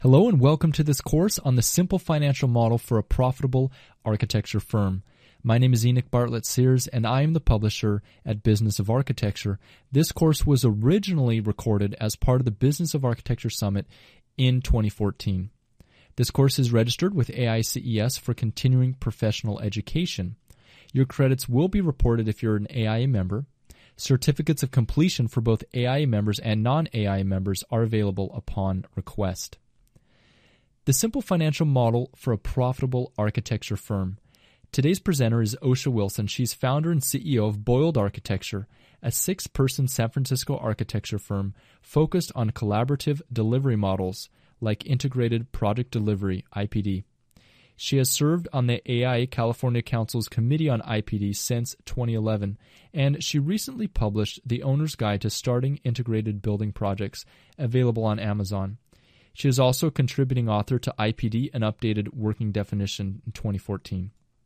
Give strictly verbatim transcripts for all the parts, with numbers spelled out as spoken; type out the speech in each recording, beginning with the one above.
Hello and welcome to this course on the simple financial model for a profitable architecture firm. My name is Enoch Bartlett Sears and I am the publisher at Business of Architecture. This course was originally recorded as part of the Business of Architecture Summit in twenty fourteen. This course is registered with A I C E S for continuing professional education. Your credits will be reported if you're an A I A member. Certificates of completion for both A I A members and non-A I A members are available upon request. The simple financial model for a profitable architecture firm. Today's presenter is Osha Wilson. She's founder and C E O of Boiled Architecture, a six-person San Francisco architecture firm focused on collaborative delivery models like Integrated Project Delivery, I P D. She has served on the A I A California Council's Committee on I P D since twenty eleven, and she recently published The Owner's Guide to Starting Integrated Building Projects, available on Amazon. She is also a contributing author to I P D, an updated working definition in twenty fourteen.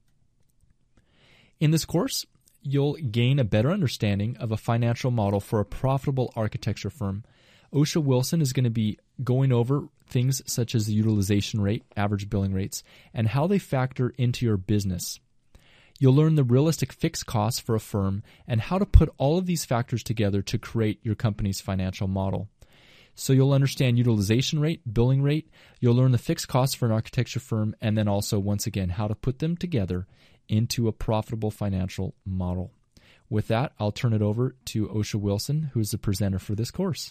In this course, you'll gain a better understanding of a financial model for a profitable architecture firm. Osha Wilson is going to be going over things such as the utilization rate, average billing rates, and how they factor into your business. You'll learn the realistic fixed costs for a firm and how to put all of these factors together to create your company's financial model. So you'll understand utilization rate, billing rate, you'll learn the fixed costs for an architecture firm, and then also, once again, how to put them together into a profitable financial model. With that, I'll turn it over to Osha Wilson, who is the presenter for this course.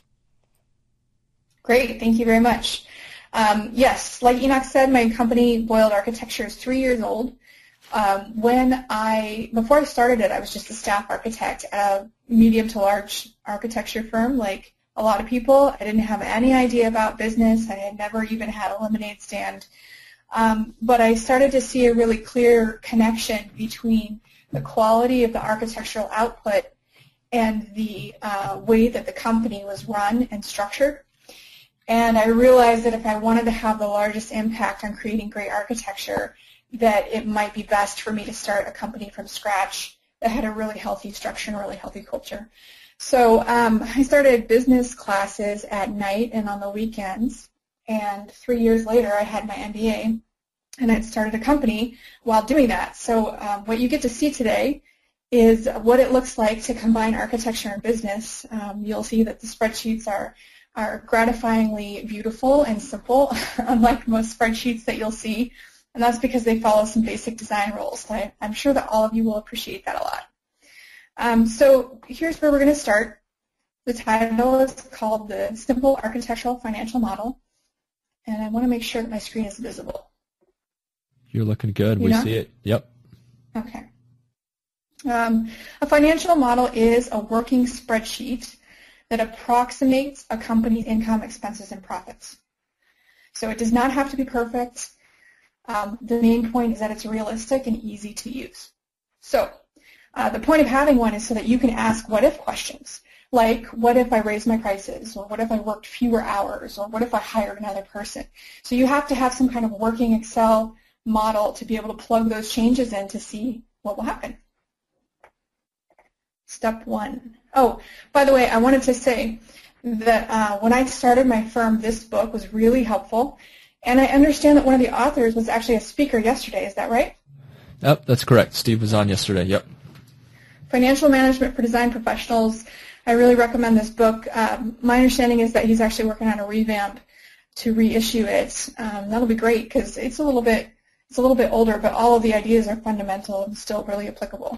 Great, thank you very much. Um, yes, like Enoch said, my company, Boiled Architecture, is three years old. Um, when I, before I started it, I was just a staff architect at a medium to large architecture firm, like a lot of people. I didn't have any idea about business. I had never even had a lemonade stand. Um, but I started to see a really clear connection between the quality of the architectural output and the uh, way that the company was run and structured. And I realized that if I wanted to have the largest impact on creating great architecture, that it might be best for me to start a company from scratch that had a really healthy structure and a really healthy culture. So um, I started business classes at night and on the weekends, and three years later I had my M B A, and I started a company while doing that. So um, what you get to see today is what it looks like to combine architecture and business. Um, you'll see that the spreadsheets are, are gratifyingly beautiful and simple, unlike most spreadsheets that you'll see, and that's because they follow some basic design rules. I, I'm sure that all of you will appreciate that a lot. Um, so here's where we're going to start. The title is called the Simple Architectural Financial Model, and I want to make sure that my screen is visible. You're looking good. You we know? see it. Yep. Okay. Um, a financial model is a working spreadsheet that approximates a company's income, expenses, and profits. So it does not have to be perfect. Um, the main point is that it's realistic and easy to use. So Uh, the point of having one is so that you can ask what-if questions, like what if I raised my prices, or what if I worked fewer hours, or what if I hired another person. So you have to have some kind of working Excel model to be able to plug those changes in to see what will happen. Step one. Oh, by the way, I wanted to say that uh, when I started my firm, this book was really helpful, and I understand that one of the authors was actually a speaker yesterday. Is that right? Yep, that's correct. Steve was on yesterday. Yep. Financial Management for Design Professionals. I really recommend this book. Um, my understanding is that he's actually working on a revamp to reissue it. Um, that'll be great because it's a little bit it's a little bit older, but all of the ideas are fundamental and still really applicable.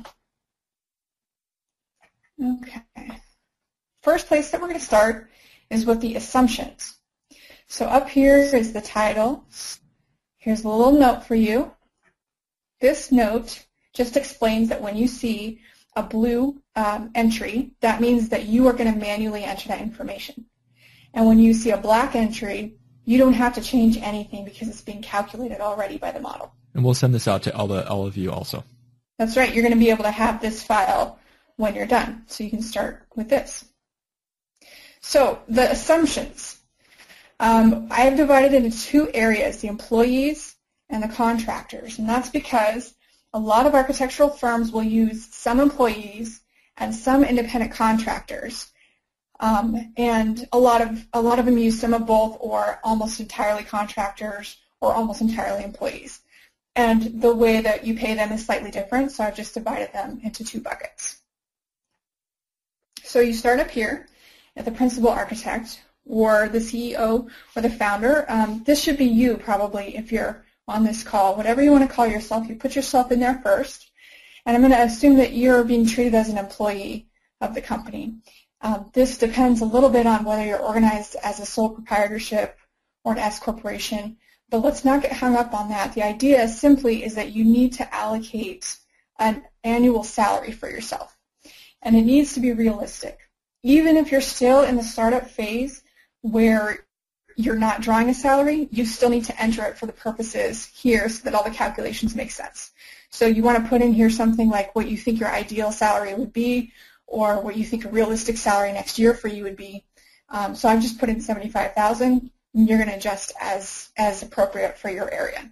Okay. First place that we're going to start is with the assumptions. So up here is the title. Here's a little note for you. This note just explains that when you see a blue um, entry, that means that you are going to manually enter that information. And when you see a black entry, you don't have to change anything because it's being calculated already by the model. And we'll send this out to all the all of you also. That's right. You're going to be able to have this file when you're done. So you can start with this. So the assumptions. Um, I have divided it into two areas, the employees and the contractors. And that's because a lot of architectural firms will use some employees and some independent contractors Um, and a lot of a lot of them use some of both, or almost entirely contractors, or almost entirely employees. And the way that you pay them is slightly different, so I've just divided them into two buckets. So you start up here at the principal architect, or the C E O, or the founder. Um, this should be you probably if you're on this call. Whatever you want to call yourself, you put yourself in there first. And I'm going to assume that you're being treated as an employee of the company. Um, this depends a little bit on whether you're organized as a sole proprietorship or an S corporation, but let's not get hung up on that. The idea simply is that you need to allocate an annual salary for yourself, and it needs to be realistic. Even if you're still in the startup phase where you're not drawing a salary, you still need to enter it for the purposes here so that all the calculations make sense. So you want to put in here something like what you think your ideal salary would be, or what you think a realistic salary next year for you would be. Um, so I've just put in seventy-five thousand dollars, and you're going to adjust as, as appropriate for your area.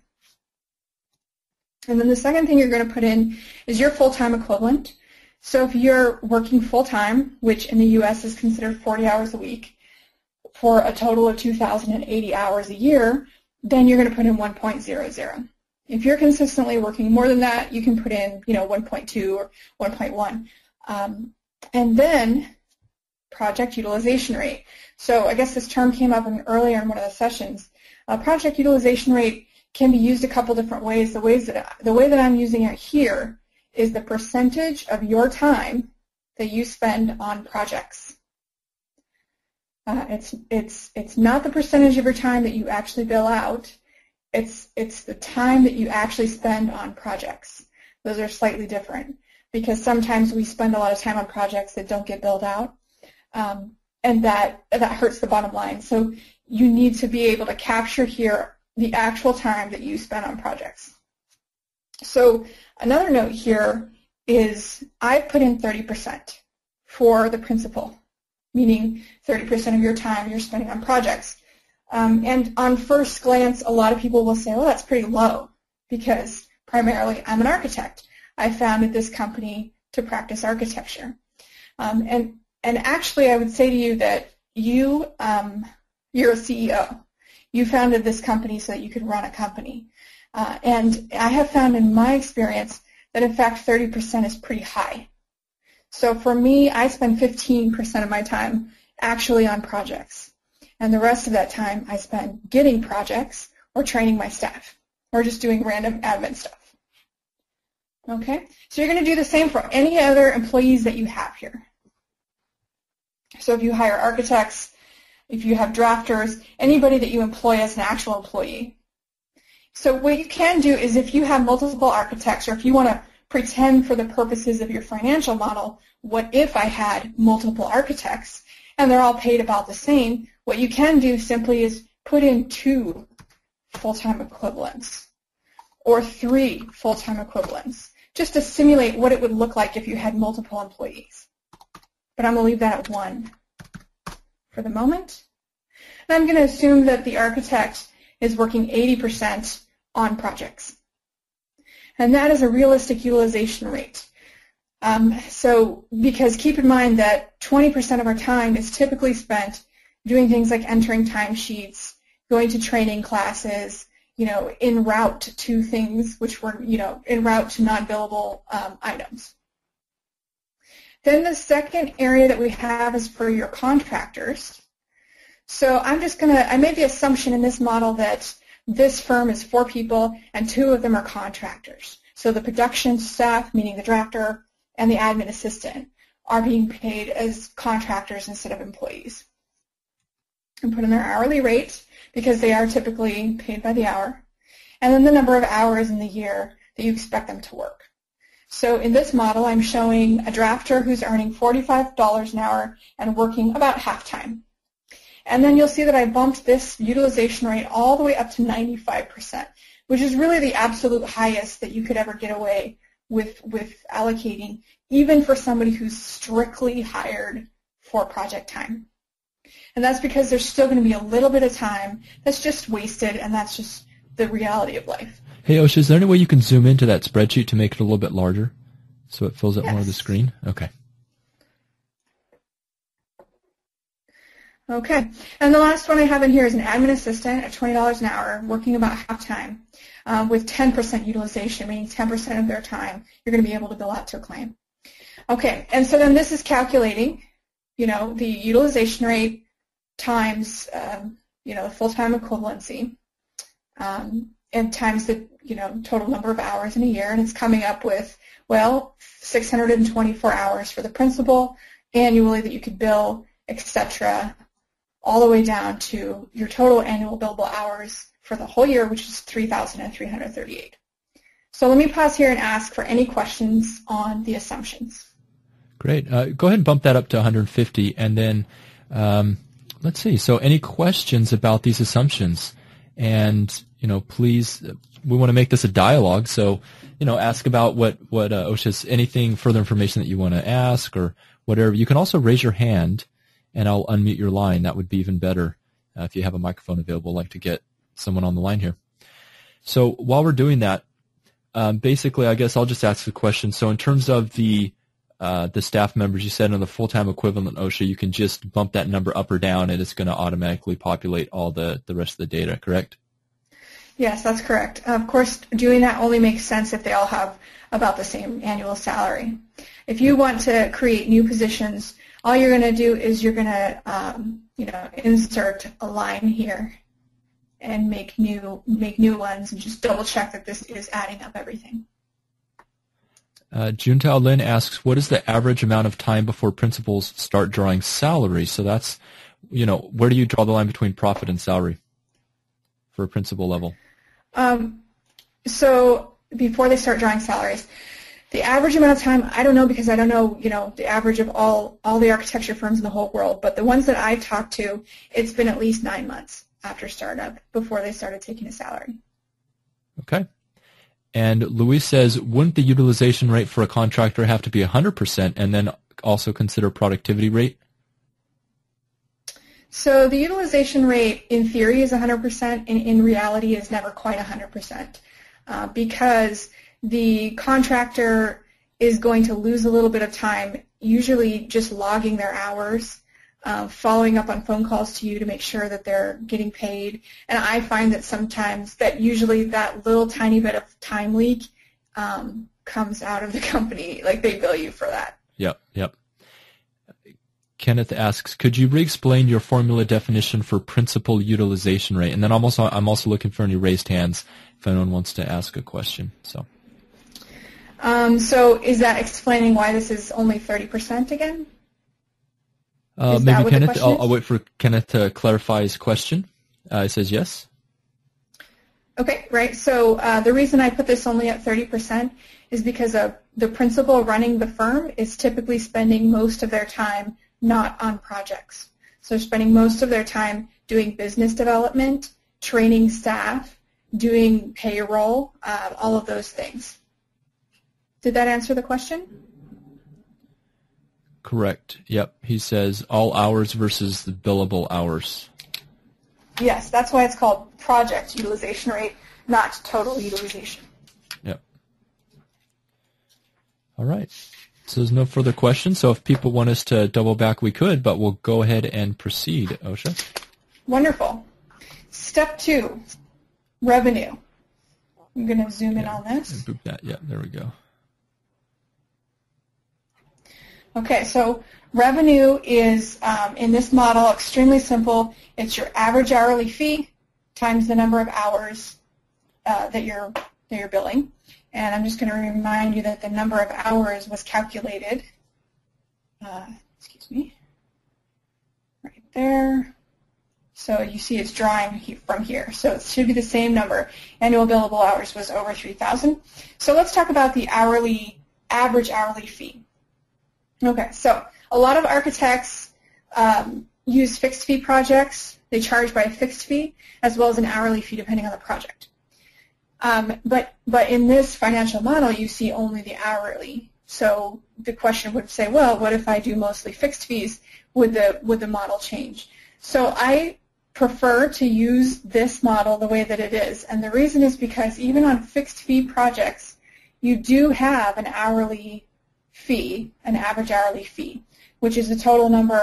And then the second thing you're going to put in is your full-time equivalent. So if you're working full-time, which in the U S is considered forty hours a week, for a total of two thousand eighty hours a year, then you're going to put in one point zero zero. If you're consistently working more than that, you can put in, you know, one point two or one point one. Um, and then project utilization rate. So I guess this term came up in, earlier in one of the sessions. Uh, project utilization rate can be used a couple different ways. The ways that the way that I'm using it here is the percentage of your time that you spend on projects. Uh, it's it's it's not the percentage of your time that you actually bill out. It's it's the time that you actually spend on projects. Those are slightly different, because sometimes we spend a lot of time on projects that don't get billed out, um, and that that hurts the bottom line. So you need to be able to capture here the actual time that you spend on projects. So another note here is I've put in thirty percent for the principal, meaning thirty percent of your time you're spending on projects. Um, and on first glance, a lot of people will say, well, that's pretty low, because primarily I'm an architect. I founded this company to practice architecture. Um, and, and actually, I would say to you that you, um, you're a C E O. You founded this company so that you could run a company. Uh, and I have found in my experience that, in fact, thirty percent is pretty high. So for me, I spend fifteen percent of my time actually on projects. And the rest of that time I spend getting projects or training my staff or just doing random admin stuff. Okay? So you're going to do the same for any other employees that you have here. So if you hire architects, if you have drafters, anybody that you employ as an actual employee. So what you can do is, if you have multiple architects, or if you want to pretend for the purposes of your financial model, what if I had multiple architects and they're all paid about the same, what you can do simply is put in two full-time equivalents or three full-time equivalents, just to simulate what it would look like if you had multiple employees. But I'm going to leave that at one for the moment. And I'm going to assume that the architect is working eighty percent on projects. And that is a realistic utilization rate. Um, so, because keep in mind that twenty percent of our time is typically spent doing things like entering timesheets, going to training classes, you know, en route to things which were, you know, en route to non-billable um, items. Then the second area that we have is for your contractors. So I'm just going to, I made the assumption in this model that this firm is four people and two of them are contractors. So the production staff, meaning the drafter, and the admin assistant are being paid as contractors instead of employees. And put in their hourly rate, because they are typically paid by the hour, and then the number of hours in the year that you expect them to work. So in this model, I'm showing a drafter who's earning forty-five dollars an hour and working about half-time. And then you'll see that I bumped this utilization rate all the way up to ninety-five percent, which is really the absolute highest that you could ever get away with, with allocating, even for somebody who's strictly hired for project time. And that's because there's still going to be a little bit of time that's just wasted, and that's just the reality of life. Hey, Osha, is there any way you can zoom into that spreadsheet to make it a little bit larger so it fills up yes. more of the screen? Okay. Okay. And the last one I have in here is an admin assistant at twenty dollars an hour, working about half-time uh, with ten percent utilization, meaning ten percent of their time you're going to be able to bill out to a client. Okay. And so then this is calculating, you know, the utilization rate times, um, you know, the full-time equivalency um, and times the, you know, total number of hours in a year. And it's coming up with, well, six hundred twenty-four hours for the principal annually that you could bill, et cetera, all the way down to your total annual billable hours for the whole year, which is three thousand three hundred thirty-eight. So let me pause here and ask for any questions on the assumptions. Great. Uh, go ahead and bump that up to one hundred fifty, and then um, let's see. So any questions about these assumptions? And, you know, please, we want to make this a dialogue, so, you know, ask about what, what uh, OSHA's, anything further information that you want to ask or whatever. You can also raise your hand, and I'll unmute your line. That would be even better uh, if you have a microphone available. I'd like to get someone on the line here. So while we're doing that, um, basically, I guess I'll just ask the question. So in terms of the uh, the staff members, you said on the full-time equivalent OSHA, you can just bump that number up or down, and it's going to automatically populate all the, the rest of the data, correct? Yes, that's correct. Of course, doing that only makes sense if they all have about the same annual salary. If you want to create new positions, all you're going to do is you're going to, um, you know, insert a line here and make new make new ones, and just double check that this is adding up everything. Uh, Juntao Lin asks, what is the average amount of time before principals start drawing salary? So that's, you know, where do you draw the line between profit and salary for a principal level? Um, so before they start drawing salaries, the average amount of time, I don't know, because I don't know, you know, the average of all, all the architecture firms in the whole world, but the ones that I've talked to, it's been at least nine months after startup before they started taking a salary. Okay. And Luis says, wouldn't the utilization rate for a contractor have to be one hundred percent and then also consider productivity rate? So the utilization rate in theory is one hundred percent, and in reality is never quite one hundred percent uh, because the contractor is going to lose a little bit of time, usually just logging their hours, uh, following up on phone calls to you to make sure that they're getting paid. And I find that sometimes that usually that little tiny bit of time leak um, comes out of the company, like they bill you for that. Yep, yep. Kenneth asks, could you re-explain your formula definition for principal utilization rate? And then I'm also, I'm also looking for any raised hands if anyone wants to ask a question. So, um, so is that explaining why this is only thirty percent again? Uh, maybe Kenneth, I'll, I'll wait for Kenneth to clarify his question. Uh, he says yes. Okay, right. So uh, the reason I put this only at thirty percent is because uh, the principal running the firm is typically spending most of their time not on projects. So they're spending most of their time doing business development, training staff, doing payroll, uh, all of those things. Did that answer the question? Correct. Yep. He says all hours versus the billable hours. Yes, that's why it's called project utilization rate, not total utilization. Yep. All right. So there's no further questions. So if people want us to double back, we could, but we'll go ahead and proceed, OSHA. Wonderful. Step two, revenue. I'm going to zoom yeah. in on this. Boop that. Yeah, there we go. Okay, so revenue is, um, in this model, extremely simple. It's your average hourly fee times the number of hours uh, that you're that you're billing. And I'm just going to remind you that the number of hours was calculated, uh, excuse me, right there. So you see it's drawing from here. So it should be the same number. Annual billable hours was over three thousand. So let's talk about the hourly, average hourly fee. Okay, so a lot of architects um, use fixed fee projects. They charge by a fixed fee as well as an hourly fee depending on the project. Um, but but in this financial model, you see only the hourly. So the question would say, well, what if I do mostly fixed fees? Would the would the model change? So I prefer to use this model the way that it is, and the reason is because even on fixed fee projects, you do have an hourly fee, an average hourly fee, which is the total number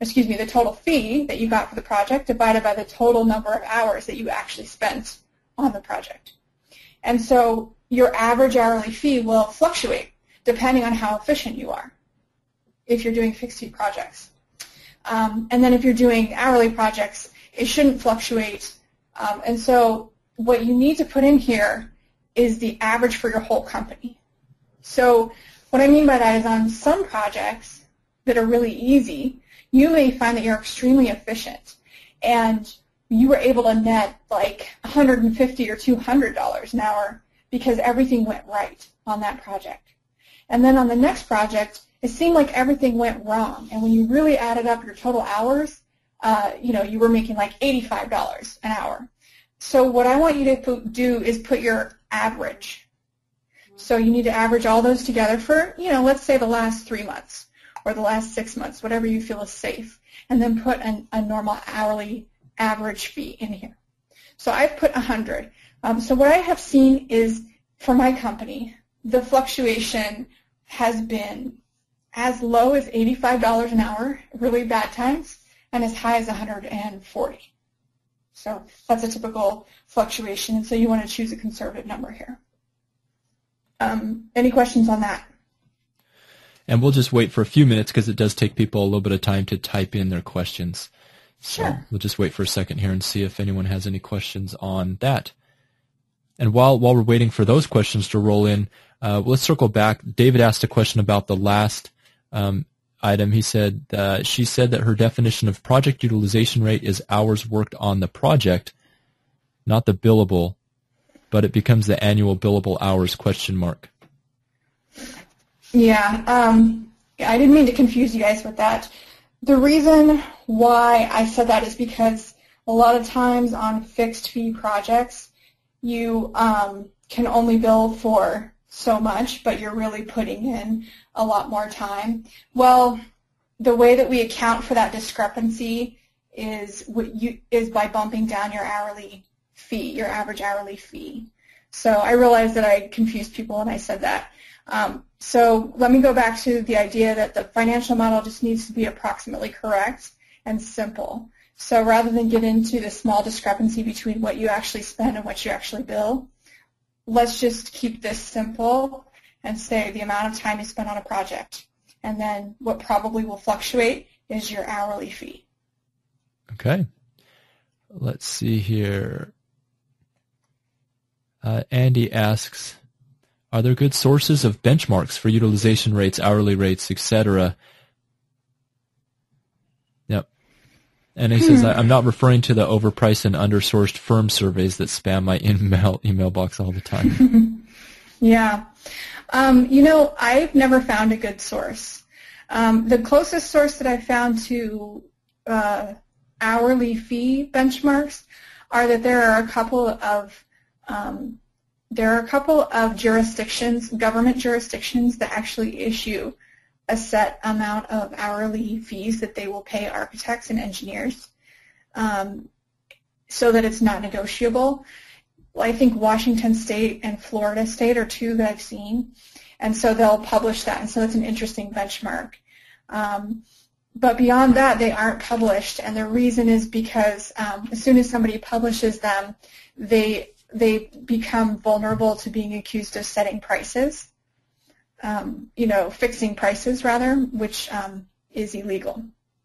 excuse me, the total fee that you got for the project divided by the total number of hours that you actually spent on the project. And so your average hourly fee will fluctuate depending on how efficient you are if you're doing fixed fee projects. Um, and then if you're doing hourly projects, it shouldn't fluctuate. Um, and so what you need to put in here is the average for your whole company. So what I mean by that is on some projects that are really easy, you may find that you're extremely efficient and you were able to net like one hundred fifty dollars or two hundred dollars an hour because everything went right on that project. And then on the next project, it seemed like everything went wrong. And when you really added up your total hours, uh, you know, you were making like eighty-five dollars an hour. So what I want you to put, do is put your average. So you need to average all those together for, you know, let's say the last three months or the last six months, whatever you feel is safe, and then put an, a normal hourly average fee in here. So I've put one hundred. Um, so what I have seen is, for my company, the fluctuation has been as low as eighty-five dollars an hour, really bad times, and as high as one hundred forty. So that's a typical fluctuation, and so you want to choose a conservative number here. Um, any questions on that? And we'll just wait for a few minutes because it does take people a little bit of time to type in their questions. So sure. We'll just wait for a second here and see if anyone has any questions on that. And while while we're waiting for those questions to roll in, uh, let's circle back. David asked a question about the last um, item. He said, uh, she said that her definition of project utilization rate is hours worked on the project, not the billable, but it becomes the annual billable hours question mark. Yeah, um, I didn't mean to confuse you guys with that. The reason why I said that is because a lot of times on fixed fee projects, you um, can only bill for so much, but you're really putting in a lot more time. Well, the way that we account for that discrepancy is what you, is by bumping down your hourly fee, your average hourly fee. So I realized that I confused people when I said that. Um, so let me go back to the idea that the financial model just needs to be approximately correct and simple. So rather than get into the small discrepancy between what you actually spend and what you actually bill, let's just keep this simple and say the amount of time you spend on a project. And then what probably will fluctuate is your hourly fee. Okay. Let's see here. Uh, Andy asks, are there good sources of benchmarks for utilization rates, hourly rates, et cetera? Yep. And he hmm. says, I'm not referring to the overpriced and undersourced firm surveys that spam my email email box all the time. Yeah. Um, you know, I've never found a good source. Um, the closest source that I've found to uh, hourly fee benchmarks are that there are a couple of um, there are a couple of jurisdictions, government jurisdictions, that actually issue a set amount of hourly fees that they will pay architects and engineers, um, so that it's not negotiable. Well, I think Washington State and Florida State are two that I've seen, and so they'll publish that, and so it's an interesting benchmark. Um, but beyond that, they aren't published, and the reason is because um, as soon as somebody publishes them, they they become vulnerable to being accused of setting prices, um, you know, fixing prices rather, which um, is illegal.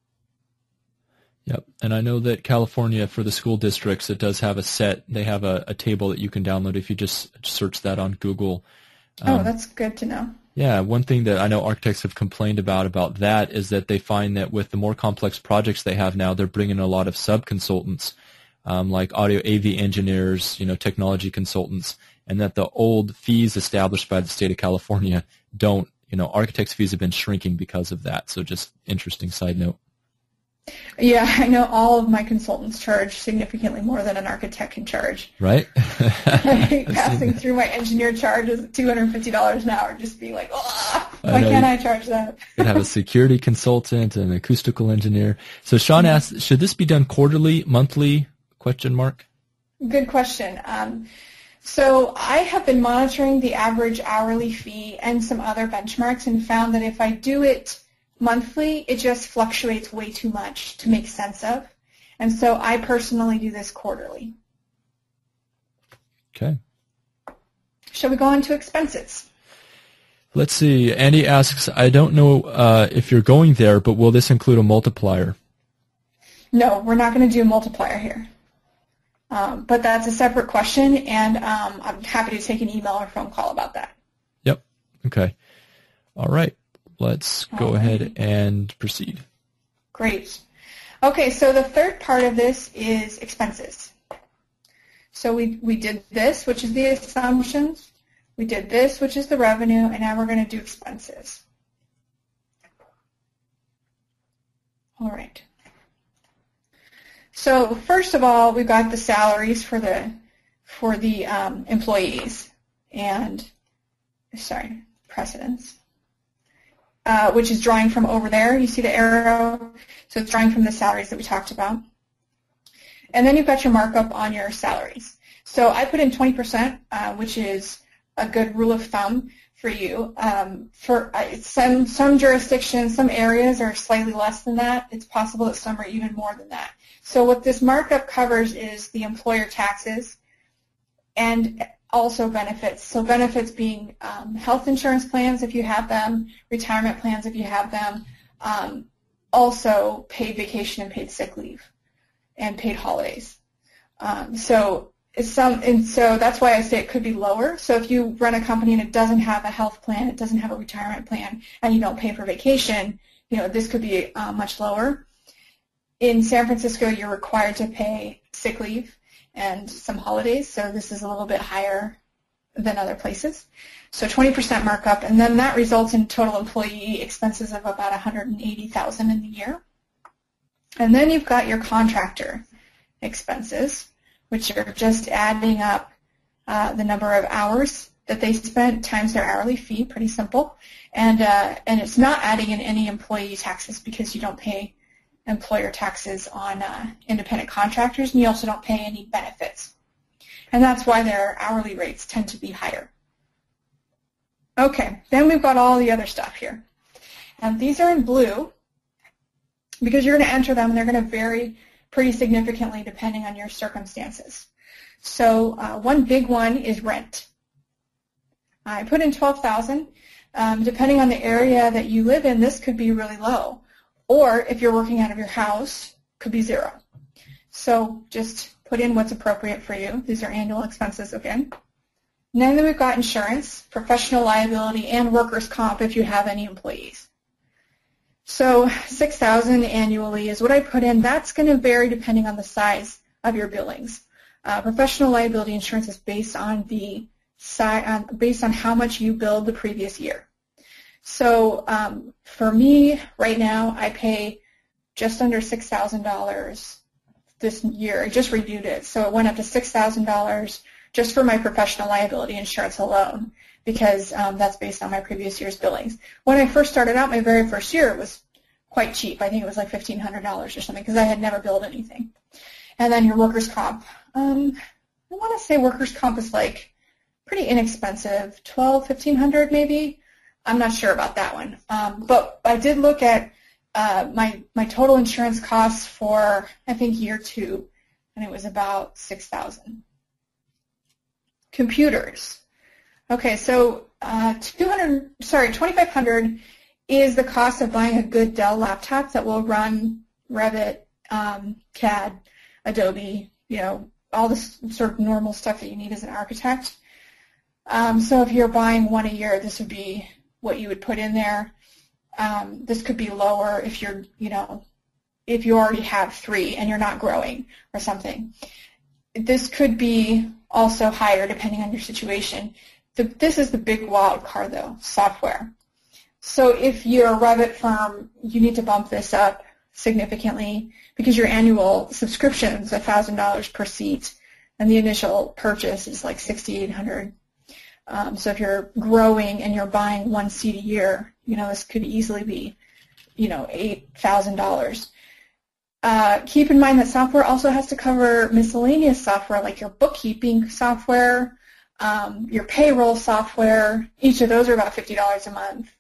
Yep, and I know that California, for the school districts, it does have a set, they have a, a table that you can download if you just search that on Google. Um, oh, that's good to know. Yeah, one thing that I know architects have complained about about that is that they find that with the more complex projects they have now, they're bringing a lot of sub-consultants, um, like audio A V engineers, you know, technology consultants, and that the old fees established by the state of California don't, you know, architects' fees have been shrinking because of that. So just interesting side note. Yeah, I know all of my consultants charge significantly more than an architect can charge. Right? Passing through my engineer charges at two hundred fifty dollars an hour, just being like, oh, why can't I charge that? You have a security consultant, an acoustical engineer. So Sean yeah. asks, should this be done quarterly, monthly, question mark? Good question. Um, so I have been monitoring the average hourly fee and some other benchmarks and found that if I do it monthly, it just fluctuates way too much to make sense of. And so I personally do this quarterly. Okay. Shall we go on to expenses? Let's see. Andy asks, I don't know uh, if you're going there, but will this include a multiplier? No, we're not going to do a multiplier here. Um, but that's a separate question, and um, I'm happy to take an email or phone call about that. Yep. Okay. All right. Let's go All ahead right. and proceed. Great. Okay, so the third part of this is expenses. So we, we did this, which is the assumptions. We did this, which is the revenue, and now we're going to do expenses. All right. So first of all, we've got the salaries for the for the um, employees, and sorry, precedence, uh, which is drawing from over there. You see the arrow, so it's drawing from the salaries that we talked about. And then you've got your markup on your salaries. So I put in twenty percent, uh, which is a good rule of thumb for you. Um, for uh, some some jurisdictions, some areas are slightly less than that. It's possible that some are even more than that. So what this markup covers is the employer taxes and also benefits. So benefits being um, health insurance plans if you have them, retirement plans if you have them, um, also paid vacation and paid sick leave and paid holidays. Um, so It's some, and so that's why I say it could be lower. So if you run a company and it doesn't have a health plan, it doesn't have a retirement plan, and you don't pay for vacation, you know, this could be uh, much lower. In San Francisco, you're required to pay sick leave and some holidays, so this is a little bit higher than other places. So twenty percent markup, and then that results in total employee expenses of about one hundred eighty thousand dollars in the year. And then you've got your contractor expenses, which are just adding up uh, the number of hours that they spent times their hourly fee, pretty simple. And, uh, and it's not adding in any employee taxes because you don't pay employer taxes on uh, independent contractors, and you also don't pay any benefits. And that's why their hourly rates tend to be higher. Okay, then we've got all the other stuff here. And these are in blue because you're going to enter them, and they're going to vary pretty significantly depending on your circumstances. So uh, one big one is rent. I put in twelve thousand dollars. Um, depending on the area that you live in, this could be really low. Or if you're working out of your house, could be zero. So just put in what's appropriate for you. These are annual expenses again. And then we've got insurance, professional liability, and workers' comp if you have any employees. So six thousand dollars annually is what I put in. That's going to vary depending on the size of your billings. Uh, professional liability insurance is based on the si- uh, based on how much you billed the previous year. So um, for me right now, I pay just under six thousand dollars this year. I just reviewed it, so it went up to six thousand dollars just for my professional liability insurance alone, because um, that's based on my previous year's billings. When I first started out, my very first year, it was quite cheap. I think it was like fifteen hundred dollars or something because I had never billed anything. And then your workers' comp. Um, I want to say workers' comp is like pretty inexpensive, twelve, fifteen hundred maybe. I'm not sure about that one. Um, but I did look at uh, my, my total insurance costs for, I think, year two, and it was about six thousand dollars. Computers. Okay, so uh, two hundred, sorry, twenty-five hundred dollars is the cost of buying a good Dell laptop that will run Revit, um, C A D, Adobe, you know, all the sort of normal stuff that you need as an architect. Um, so if you're buying one a year, this would be what you would put in there. Um, this could be lower if you're, you know, if you already have three and you're not growing or something. This could be also higher depending on your situation. The, this is the big wild card, though, software. So if you're a Revit firm, you need to bump this up significantly because your annual subscription is one thousand dollars per seat, and the initial purchase is like six thousand eight hundred dollars. Um, so if you're growing and you're buying one seat a year, you know, this could easily be, you know, eight thousand dollars. Uh, keep in mind that software also has to cover miscellaneous software like your bookkeeping software, um, your payroll software. Each of those are about fifty dollars a month.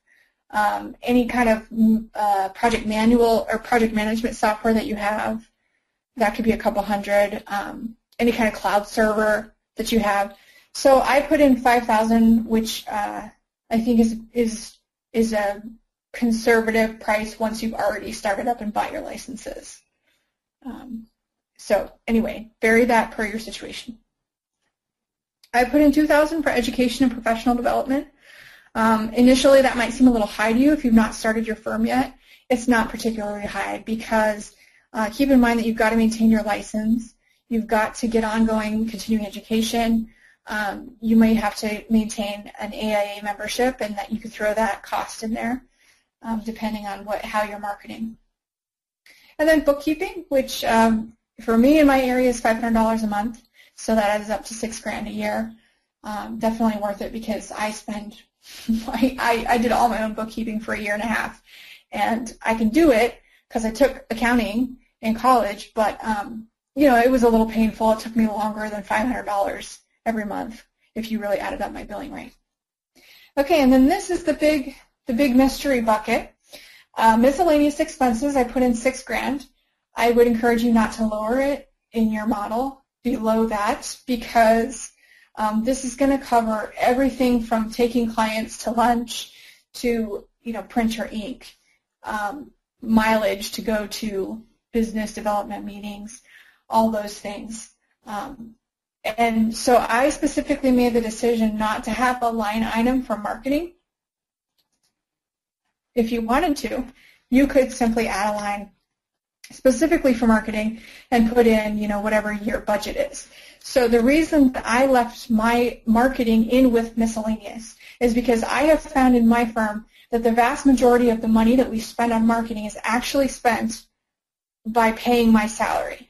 um, any kind of uh, project manual or project management software that you have. That could be a couple hundred. Um, any kind of cloud server that you have. So I put in five thousand, which uh, I think is is is a conservative price once you've already started up and bought your licenses. Um, so anyway, vary that per your situation. I put in two thousand for education and professional development. Um, initially, that might seem a little high to you if you've not started your firm yet. It's not particularly high because uh, keep in mind that you've got to maintain your license. You've got to get ongoing continuing education. Um, you may have to maintain an A I A membership, and that you could throw that cost in there, um, depending on what how you're marketing. And then bookkeeping, which um, for me in my area is five hundred dollars a month, so that adds up to six grand a year. Um, definitely worth it because I spend, I, I, I did all my own bookkeeping for a year and a half, and I can do it because I took accounting in college, but um, you know, it was a little painful. It took me longer than five hundred dollars every month if you really added up my billing rate. Okay, and then this is the big, the big mystery bucket. Uh, miscellaneous expenses, I put in six grand. I would encourage you not to lower it in your model below that because um, this is going to cover everything from taking clients to lunch to, you know, printer ink, um, mileage to go to business development meetings, all those things. Um, and so I specifically made the decision not to have a line item for marketing. If you wanted to, you could simply add a line specifically for marketing and put in, you know, whatever your budget is. So the reason that I left my marketing in with miscellaneous is because I have found in my firm that the vast majority of the money that we spend on marketing is actually spent by paying my salary.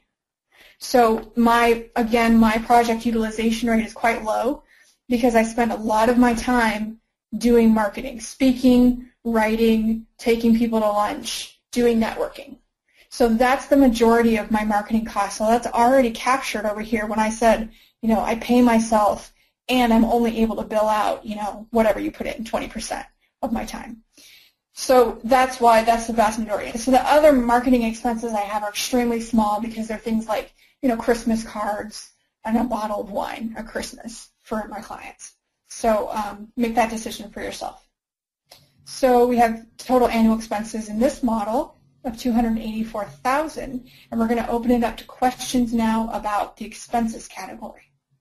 So my, again, my project utilization rate is quite low because I spend a lot of my time doing marketing, speaking, writing, taking people to lunch, doing networking. So that's the majority of my marketing costs. So that's already captured over here when I said, you know, I pay myself and I'm only able to bill out, you know, whatever you put in, twenty percent of my time. So that's why that's the vast majority. So the other marketing expenses I have are extremely small because they're things like, you know, Christmas cards and a bottle of wine at Christmas for my clients. So um, make that decision for yourself. So we have total annual expenses in this model of two hundred eighty-four thousand dollars, and we're going to open it up to questions now about the expenses category.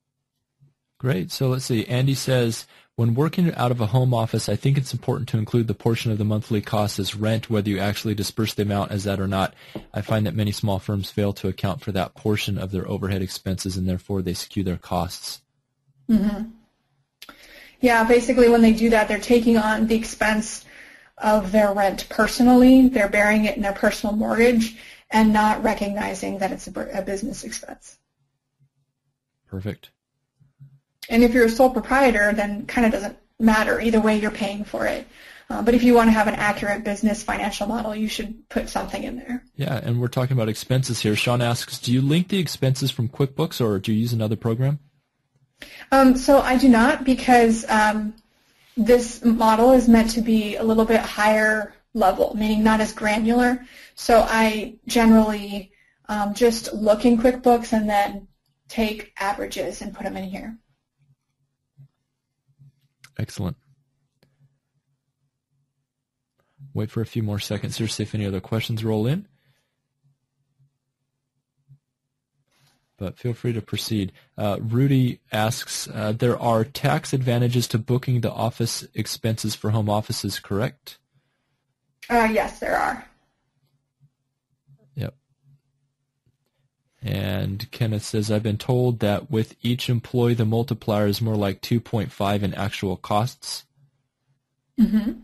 Great. So let's see. Andy says, when working out of a home office, I think it's important to include the portion of the monthly cost as rent, whether you actually disperse the amount as that or not. I find that many small firms fail to account for that portion of their overhead expenses, and therefore they skew their costs. Mm-hmm. Yeah, basically when they do that, they're taking on the expense of their rent personally. They're bearing it in their personal mortgage and not recognizing that it's a business expense. Perfect. And if you're a sole proprietor, then it kind of doesn't matter. Either way, you're paying for it. Uh, but if you want to have an accurate business financial model, you should put something in there. Yeah, and we're talking about expenses here. Sean asks, do you link the expenses from QuickBooks or do you use another program? Um, so I do not because um, this model is meant to be a little bit higher level, meaning not as granular. So I generally um, just look in QuickBooks and then take averages and put them in here. Excellent. Wait for a few more seconds here to see if any other questions roll in. But feel free to proceed. Uh, Rudy asks, uh, there are tax advantages to booking the office expenses for home offices, correct? Uh, yes, there are. Yep. And Kenneth says, I've been told that with each employee, the multiplier is more like two point five in actual costs. Mm-hmm.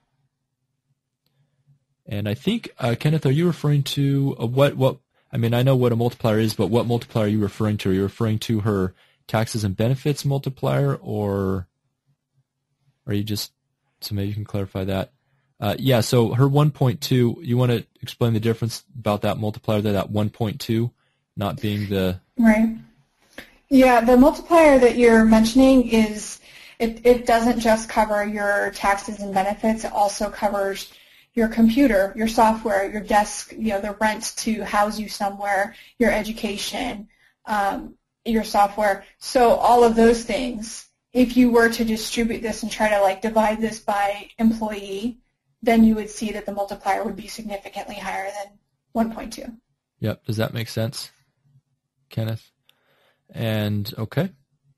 And I think, uh, Kenneth, are you referring to uh, what, what, I mean, I know what a multiplier is, but what multiplier are you referring to? Are you referring to her taxes and benefits multiplier, or are you just, so maybe you can clarify that. Uh, yeah, so her one point two, you want to explain the difference about that multiplier there, that one point two not being the... Right. Yeah, the multiplier that you're mentioning is it, it doesn't just cover your taxes and benefits. It also covers your computer, your software, your desk, you know, the rent to house you somewhere, your education, um, your software. So all of those things, if you were to distribute this and try to like divide this by employee, then you would see that the multiplier would be significantly higher than one point two. Yep. Does that make sense, Kenneth? And okay.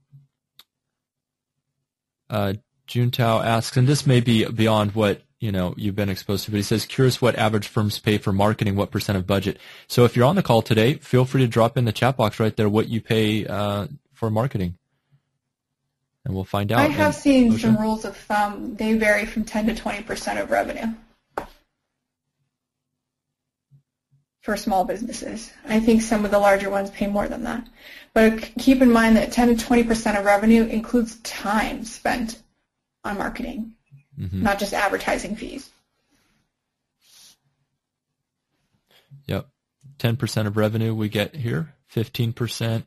Uh, Juntao asks, and this may be beyond what you know you've been exposed to, but he says, curious what average firms pay for marketing, what percent of budget. So if you're on the call today, feel free to drop in the chat box right there what you pay uh, for marketing, and we'll find out. I have and, seen Osha? some rules of thumb. They vary from ten to twenty percent of revenue for small businesses. I think some of the larger ones pay more than that. But keep in mind that ten to twenty percent of revenue includes time spent on marketing, mm-hmm. not just advertising fees. Yep. ten percent of revenue we get here, fifteen percent.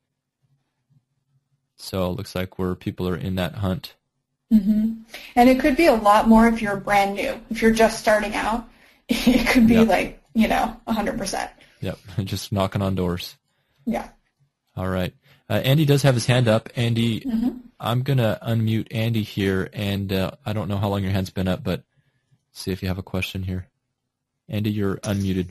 So it looks like we're people are in that hunt. Mm-hmm. And it could be a lot more if you're brand new. If you're just starting out, it could be yep. like, you know, one hundred percent. Yep. Just knocking on doors. Yeah. All right. Uh, Andy does have his hand up. Andy, mm-hmm. I'm going to unmute Andy here, and uh, I don't know how long your hand's been up, but see if you have a question here. Andy, you're unmuted.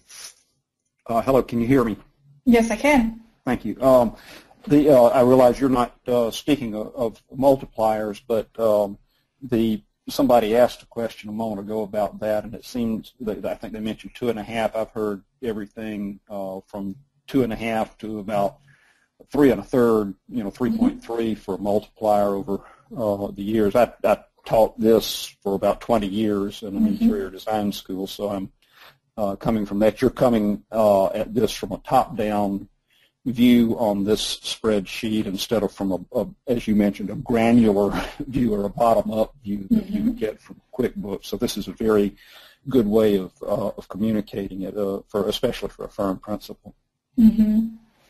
Uh, hello, can you hear me? Yes, I can. Thank you. Um, the uh, I realize you're not uh, speaking of, of multipliers, but um, the somebody asked a question a moment ago about that, and it seems that I think they mentioned two and a half. I've heard everything uh, from two and a half to about three and a third, you know, three point three for a multiplier over uh, the years. I, I taught this for about twenty years in an mm-hmm. interior design school, so I'm uh, coming from that. You're coming uh, at this from a top-down view on this spreadsheet instead of from, a, a, as you mentioned, a granular view or a bottom-up view that mm-hmm. you would get from QuickBooks. So this is a very good way of, uh, of communicating it, uh, for especially for a firm principal. Mm-hmm.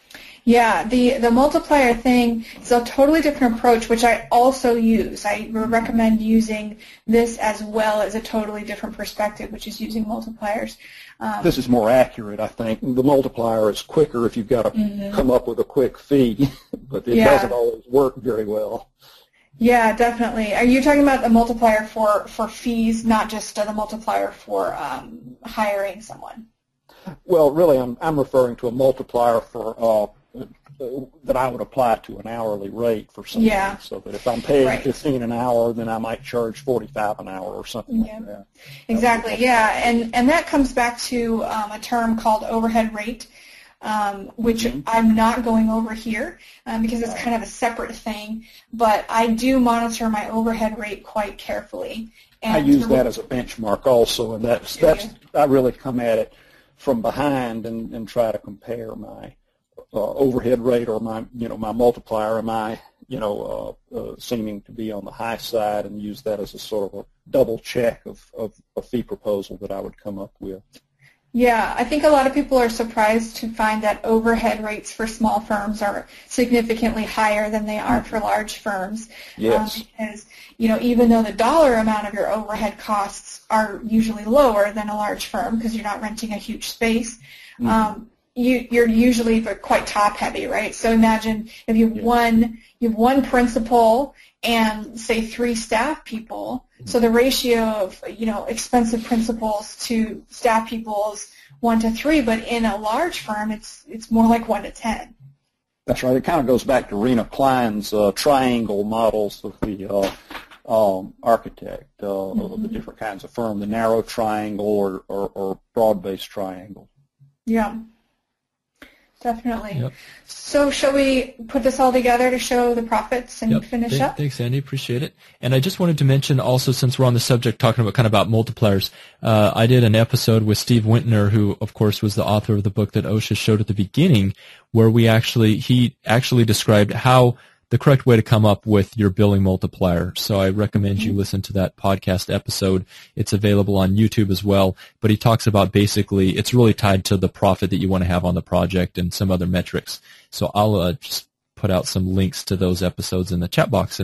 Yeah, the, the multiplier thing is a totally different approach, which I also use. I recommend using this as well as a totally different perspective, which is using multipliers. Um, this is more accurate, I think. The multiplier is quicker if you've got to mm-hmm. come up with a quick fee, but it yeah. doesn't always work very well. Yeah, definitely. Are you talking about the multiplier for, for fees, not just uh, the multiplier for um, hiring someone? Well, really, I'm, I'm referring to a multiplier for uh, that I would apply to an hourly rate for something. Yeah. So that if I'm paying right. fifteen an hour, then I might charge forty-five an hour or something yeah. like that. Exactly. Yeah, and and that comes back to um, a term called overhead rate, um, which mm-hmm. I'm not going over here um, because it's kind of a separate thing. But I do monitor my overhead rate quite carefully. And I use that as a benchmark also, and that's that's I really come at it from behind and, and try to compare my uh, overhead rate or my, you know, my multiplier. Am I, you know, uh, uh, seeming to be on the high side, and use that as a sort of a double check of, of a fee proposal that I would come up with. Yeah, I think a lot of people are surprised to find that overhead rates for small firms are significantly higher than they are for large firms. Yes. Um, because, you know, even though the dollar amount of your overhead costs are usually lower than a large firm because you're not renting a huge space, mm-hmm. um, you, you're usually quite top-heavy, right? So imagine if you have yes. one, you have one principal and, say, three staff people. So the ratio of, you know, expensive principals to staff people is one to three, but in a large firm, it's it's more like one to ten. That's right. It kind of goes back to Rena Klein's uh, triangle models of the uh, um, architect, uh, mm-hmm. of the different kinds of firm, the narrow triangle or, or, or broad-based triangle. Yeah. Definitely. Yep. So shall we put this all together to show the profits and yep. finish Th- up? Thanks, Andy. Appreciate it. And I just wanted to mention also, since we're on the subject talking about kind of about multipliers, uh, I did an episode with Steve Wintner, who, of course, was the author of the book that OSHA showed at the beginning, where we actually, he actually described how the correct way to come up with your billing multiplier. So I recommend you listen to that podcast episode. It's available on YouTube as well. But he talks about basically, it's really tied to the profit that you want to have on the project and some other metrics. So I'll uh, just put out some links to those episodes in the chat box, and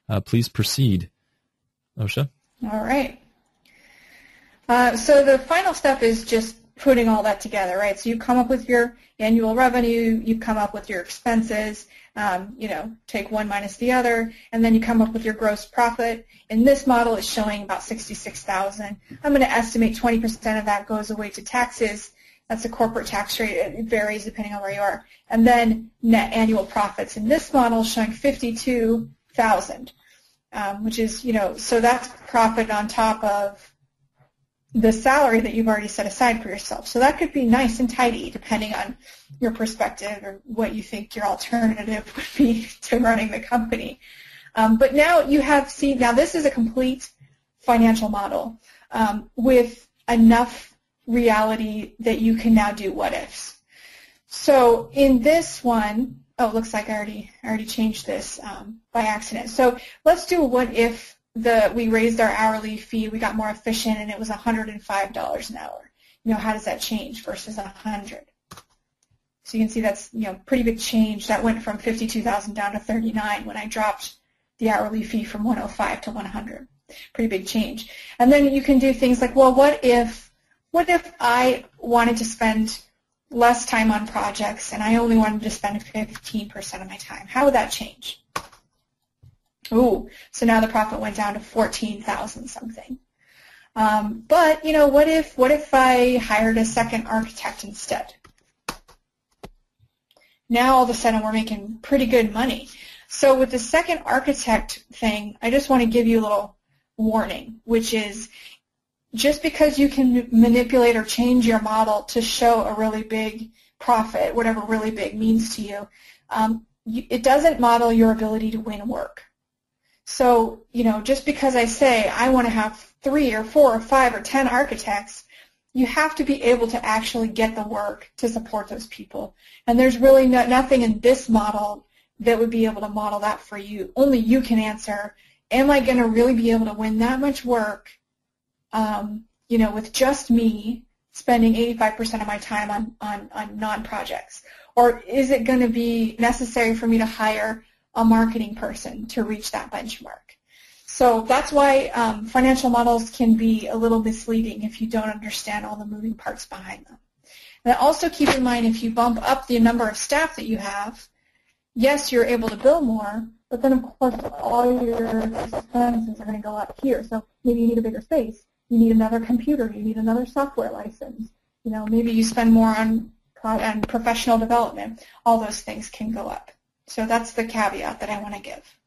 Uh, please proceed. OSHA? All right. Uh, so the final step is just putting all that together, right? So you come up with your annual revenue, you come up with your expenses, um, you know, take one minus the other, and then you come up with your gross profit. And this model is showing about sixty-six thousand dollars. I'm going to estimate twenty percent of that goes away to taxes. That's a corporate tax rate. It varies depending on where you are. And then net annual profits. And this model is showing fifty-two thousand dollars, um, which is, you know, so that's profit on top of the salary that you've already set aside for yourself. So that could be nice and tidy depending on your perspective or what you think your alternative would be to running the company. Um, but now you have, see, now this is a complete financial model um, with enough reality that you can now do what ifs. So in this one, oh, it looks like I already, I already changed this um, by accident. So let's do a what if the we raised our hourly fee, we got more efficient, and it was one hundred five dollars an hour. You know, how does that change versus one hundred? So you can see that's, you know, pretty big change. That went from fifty-two thousand down to thirty-nine when I dropped the hourly fee from one hundred five to one hundred. Pretty big change. And then you can do things like, well, what if what if I wanted to spend less time on projects and I only wanted to spend fifteen percent of my time? How would that change? Ooh, so now the profit went down to fourteen thousand something. Um, but you know, what if what if I hired a second architect instead? Now all of a sudden we're making pretty good money. So with the second architect thing, I just want to give you a little warning, which is just because you can manipulate or change your model to show a really big profit, whatever really big means to you, um, you it doesn't model your ability to win work. So, you know, just because I say I want to have three or four or five or ten architects, you have to be able to actually get the work to support those people. And there's really no, nothing in this model that would be able to model that for you. Only you can answer, am I going to really be able to win that much work, um, you know, with just me spending eighty-five percent of my time on, on, on non-projects? Or is it going to be necessary for me to hire a marketing person to reach that benchmark? So that's why um, financial models can be a little misleading if you don't understand all the moving parts behind them. And also keep in mind, if you bump up the number of staff that you have, yes, you're able to bill more, but then of course all your expenses are going to go up here. So maybe you need a bigger space, you need another computer, you need another software license, you know, maybe you spend more on, on professional development. All those things can go up. So that's the caveat that I want to give.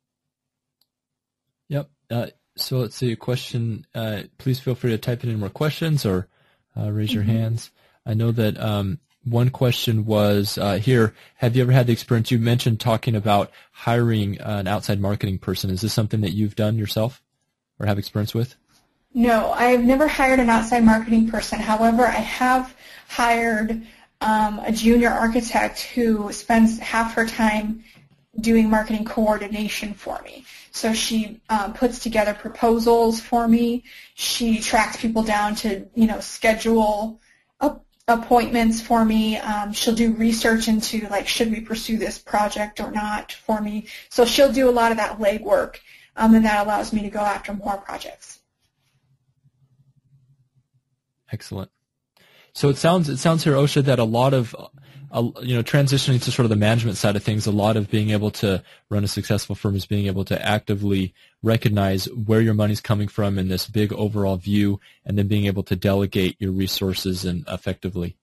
Yep. Uh, so let's see a question. Uh, please feel free to type in any more questions or uh, raise mm-hmm. your hands. I know that um, one question was uh, here, have you ever had the experience, you mentioned talking about hiring an outside marketing person. Is this something that you've done yourself or have experience with? No, I've never hired an outside marketing person. However, I have hired Um, a junior architect who spends half her time doing marketing coordination for me. So she um, puts together proposals for me. She tracks people down to, you know, schedule up appointments for me. Um, she'll do research into, like, should we pursue this project or not for me. So she'll do a lot of that legwork, um, and that allows me to go after more projects. Excellent. So it sounds it sounds here, OSHA, that a lot of, uh, you know, transitioning to sort of the management side of things, a lot of being able to run a successful firm is being able to actively recognize where your money's coming from in this big overall view, and then being able to delegate your resources and effectively.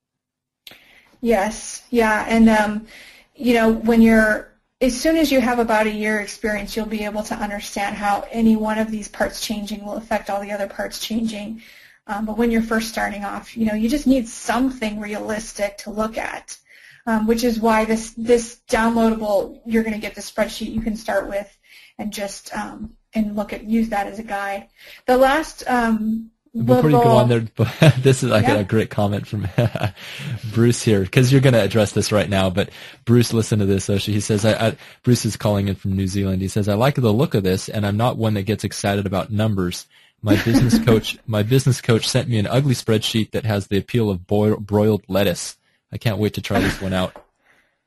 Yes, yeah, and um, you know, when you're as soon as you have about a year experience, you'll be able to understand how any one of these parts changing will affect all the other parts changing. Um, but when you're first starting off, you know, you just need something realistic to look at, um, which is why this this downloadable, you're going to get the spreadsheet you can start with, and just um, and look at use that as a guide. The last um, before you go on there, this is like yeah. a great comment from Bruce here, because you're going to address this right now. But Bruce, listen to this. He says, I, I, Bruce is calling in from New Zealand. He says, I like the look of this, and I'm not one that gets excited about numbers. My business coach, my business coach sent me an ugly spreadsheet that has the appeal of boil, broiled lettuce. I can't wait to try this one out.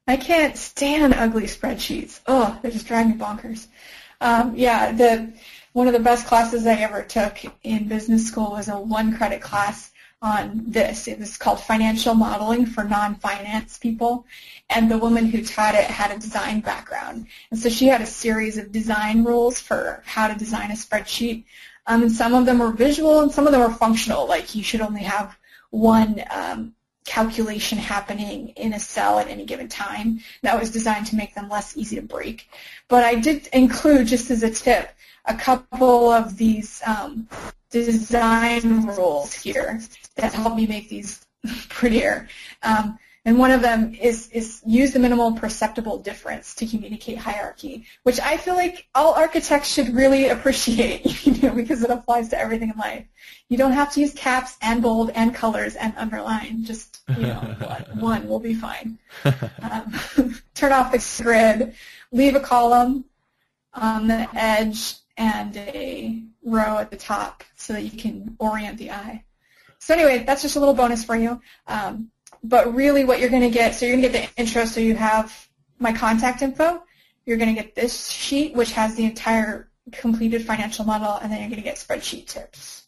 I can't stand ugly spreadsheets. Oh, they just drive me bonkers. Um, yeah, the one of the best classes I ever took in business school was a one-credit class on this. It was called Financial Modeling for Non-Finance People, and the woman who taught it had a design background. And so she had a series of design rules for how to design a spreadsheet, um, and some of them were visual and some of them were functional, like you should only have one um, calculation happening in a cell at any given time. That was designed to make them less easy to break. But I did include, just as a tip, a couple of these um, design rules here that help me make these prettier. Um, and one of them is, is use the minimal perceptible difference to communicate hierarchy, which I feel like all architects should really appreciate, you know, because it applies to everything in life. You don't have to use caps and bold and colors and underline. Just, you know, one, one will be fine. Um, turn off the grid, leave a column on the edge and a row at the top so that you can orient the eye. So anyway, that's just a little bonus for you. Um, but really what you're going to get, so you're going to get the intro, so you have my contact info. You're going to get this sheet, which has the entire completed financial model, and then you're going to get spreadsheet tips.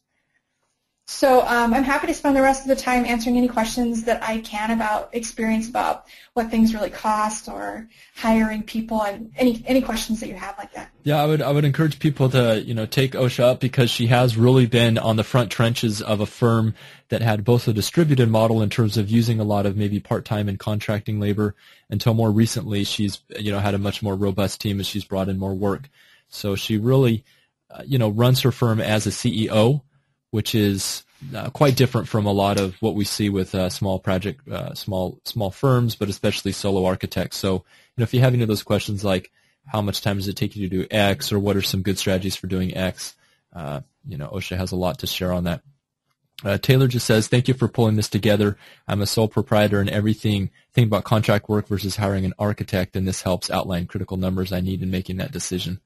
So um, I'm happy to spend the rest of the time answering any questions that I can about experience about what things really cost or hiring people, and any any questions that you have like that. Yeah, I would I would encourage people to, you know, take OSHA up, because she has really been on the front trenches of a firm that had both a distributed model in terms of using a lot of maybe part-time and contracting labor, until more recently she's, you know, had a much more robust team as she's brought in more work. So she really, uh, you know, runs her firm as a C E O, which is uh, quite different from a lot of what we see with uh, small project, uh, small small firms, but especially solo architects. So, you know, if you have any of those questions like how much time does it take you to do X, or what are some good strategies for doing X, uh, you know, OSHA has a lot to share on that. Uh, Taylor just says, thank you for pulling this together. I'm a sole proprietor and everything, thinking about contract work versus hiring an architect, and this helps outline critical numbers I need in making that decision.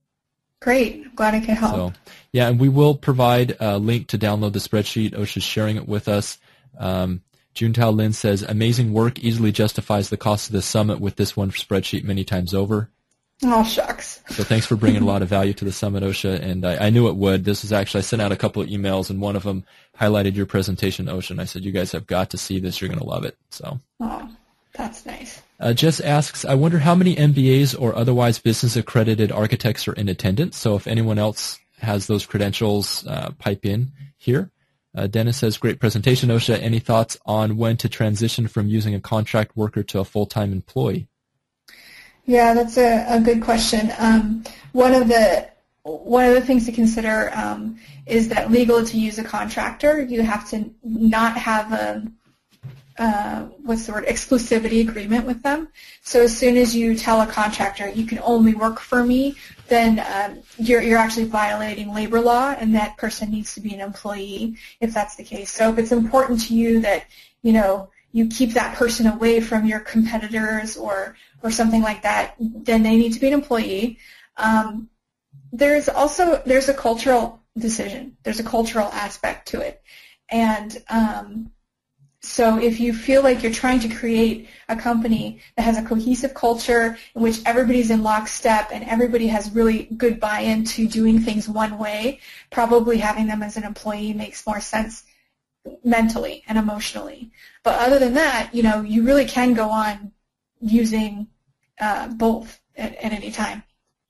Great. Glad I could help. So, yeah, and we will provide a link to download the spreadsheet. OSHA's sharing it with us. Um, Juntao Lin says, amazing work, easily justifies the cost of the summit with this one spreadsheet many times over. Oh, shucks. So thanks for bringing a lot of value to the summit, OSHA, and I, I knew it would. This is actually, I sent out a couple of emails, and one of them highlighted your presentation, OSHA, and I said, you guys have got to see this. You're going to love it. So. Oh, that's nice. Uh, Jess asks, I wonder how many M B As or otherwise business-accredited architects are in attendance. So if anyone else has those credentials, uh, pipe in here. Uh, Dennis says, great presentation, OSHA. Any thoughts on when to transition from using a contract worker to a full-time employee? Yeah, that's a, a good question. Um, one of the one of the things to consider um, is that legal to use a contractor, you have to not have a uh, what's the word exclusivity agreement with them. So as soon as you tell a contractor you can only work for me, then um, you're you're actually violating labor law, and that person needs to be an employee if that's the case. So if it's important to you that you know you keep that person away from your competitors or or something like that, then they need to be an employee. Um, there's also there's a cultural decision. There's a cultural aspect to it, and um, so if you feel like you're trying to create a company that has a cohesive culture in which everybody's in lockstep and everybody has really good buy-in to doing things one way, probably having them as an employee makes more sense mentally and emotionally. But other than that, you know, you really can go on using uh, both at, at any time.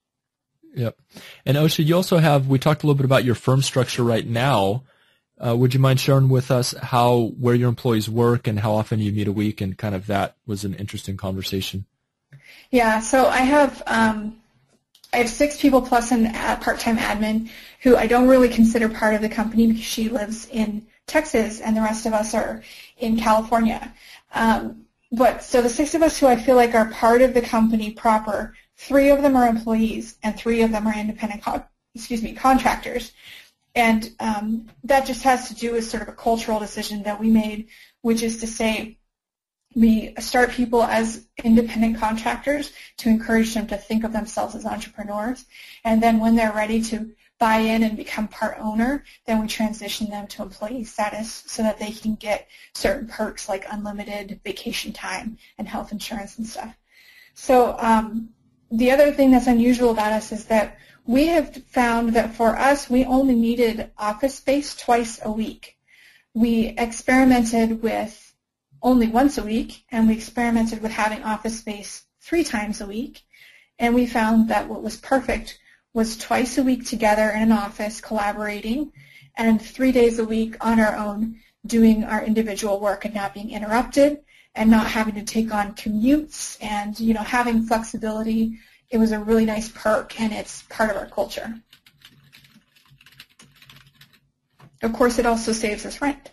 Yep. And OSHA, you also have, we talked a little bit about your firm structure right now. Uh, would you mind sharing with us how, where your employees work and how often you meet a week, and kind of that was an interesting conversation? Yeah, so I have um, I have six people plus an uh, part-time admin who I don't really consider part of the company because she lives in Texas and the rest of us are in California. Um, but so the six of us who I feel like are part of the company proper, three of them are employees and three of them are independent con- excuse me, contractors. And um, that just has to do with sort of a cultural decision that we made, which is to say we start people as independent contractors to encourage them to think of themselves as entrepreneurs. And then when they're ready to buy in and become part owner, then we transition them to employee status so that they can get certain perks like unlimited vacation time and health insurance and stuff. So um, the other thing that's unusual about us is that we have found that for us, we only needed office space twice a week. We experimented with only once a week, and we experimented with having office space three times a week, and we found that what was perfect was twice a week together in an office collaborating, and three days a week on our own doing our individual work and not being interrupted and not having to take on commutes and, you know, having flexibility. It was a really nice perk, and it's part of our culture. Of course, it also saves us rent.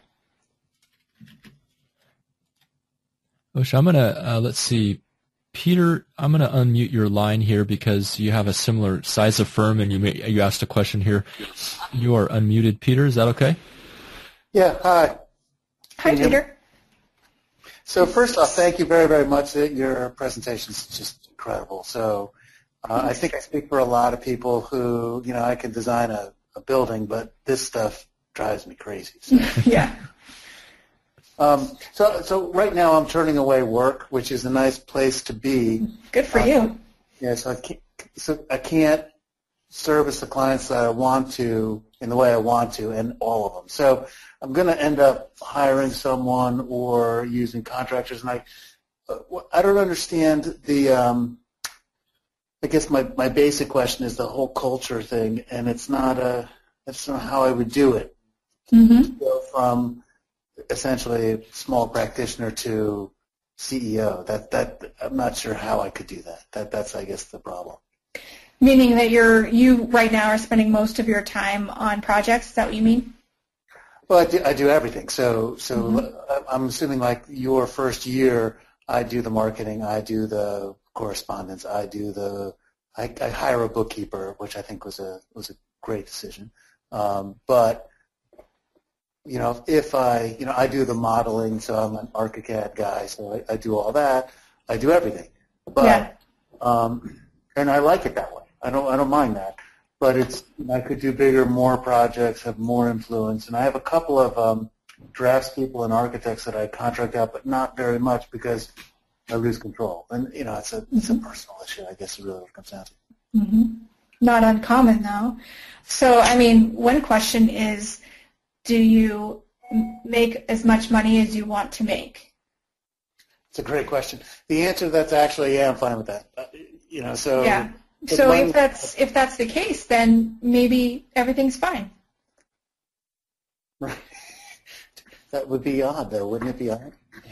Osha, I'm going to, uh, let's see, Peter, I'm going to unmute your line here because you have a similar size of firm and you may, you asked a question here. You are unmuted, Peter. Is that okay? Yeah, hi. Hi, Peter. So first off, thank you very, very much. Your presentation is just incredible. So uh, I think I speak for a lot of people who, you know, I can design a, a building, but this stuff drives me crazy. So. Yeah. Um, so, so right now I'm turning away work, which is a nice place to be. Good for uh, you. Yeah, so I can't, so I can't service the clients that I want to in the way I want to, and all of them. So I'm going to end up hiring someone or using contractors, and I, uh, I don't understand the. Um, I guess my, my basic question is the whole culture thing, and it's not a. That's not how I would do it. Mm-hmm. Go from essentially small practitioner to C E O. That that I'm not sure how I could do that. That that's I guess the problem. Meaning that you're you right now are spending most of your time on projects. Is that what you mean? Well, I do I do everything. So so Mm-hmm. I'm assuming like your first year, I do the marketing, I do the correspondence, I do the I, I hire a bookkeeper, which I think was a was a great decision. Um, but you know, if I, you know, I do the modeling, so I'm an ArchiCAD guy, so I, I do all that. I do everything, but Yeah. um, and I like it that way. I don't, I don't mind that. But it's, I could do bigger, more projects, have more influence, and I have a couple of um, draftspeople and architects that I contract out, but not very much because I lose control. And you know, it's a, it's a personal issue. I guess it really comes down to. Mm-hmm. Not uncommon, though. So, I mean, one question is, do you make as much money as you want to make? It's a great question. The answer to that's actually, yeah, I'm fine with that. Uh, you know, so Yeah. So if that's if that's the case, then maybe everything's fine. Right. That would be odd, though, wouldn't it be odd?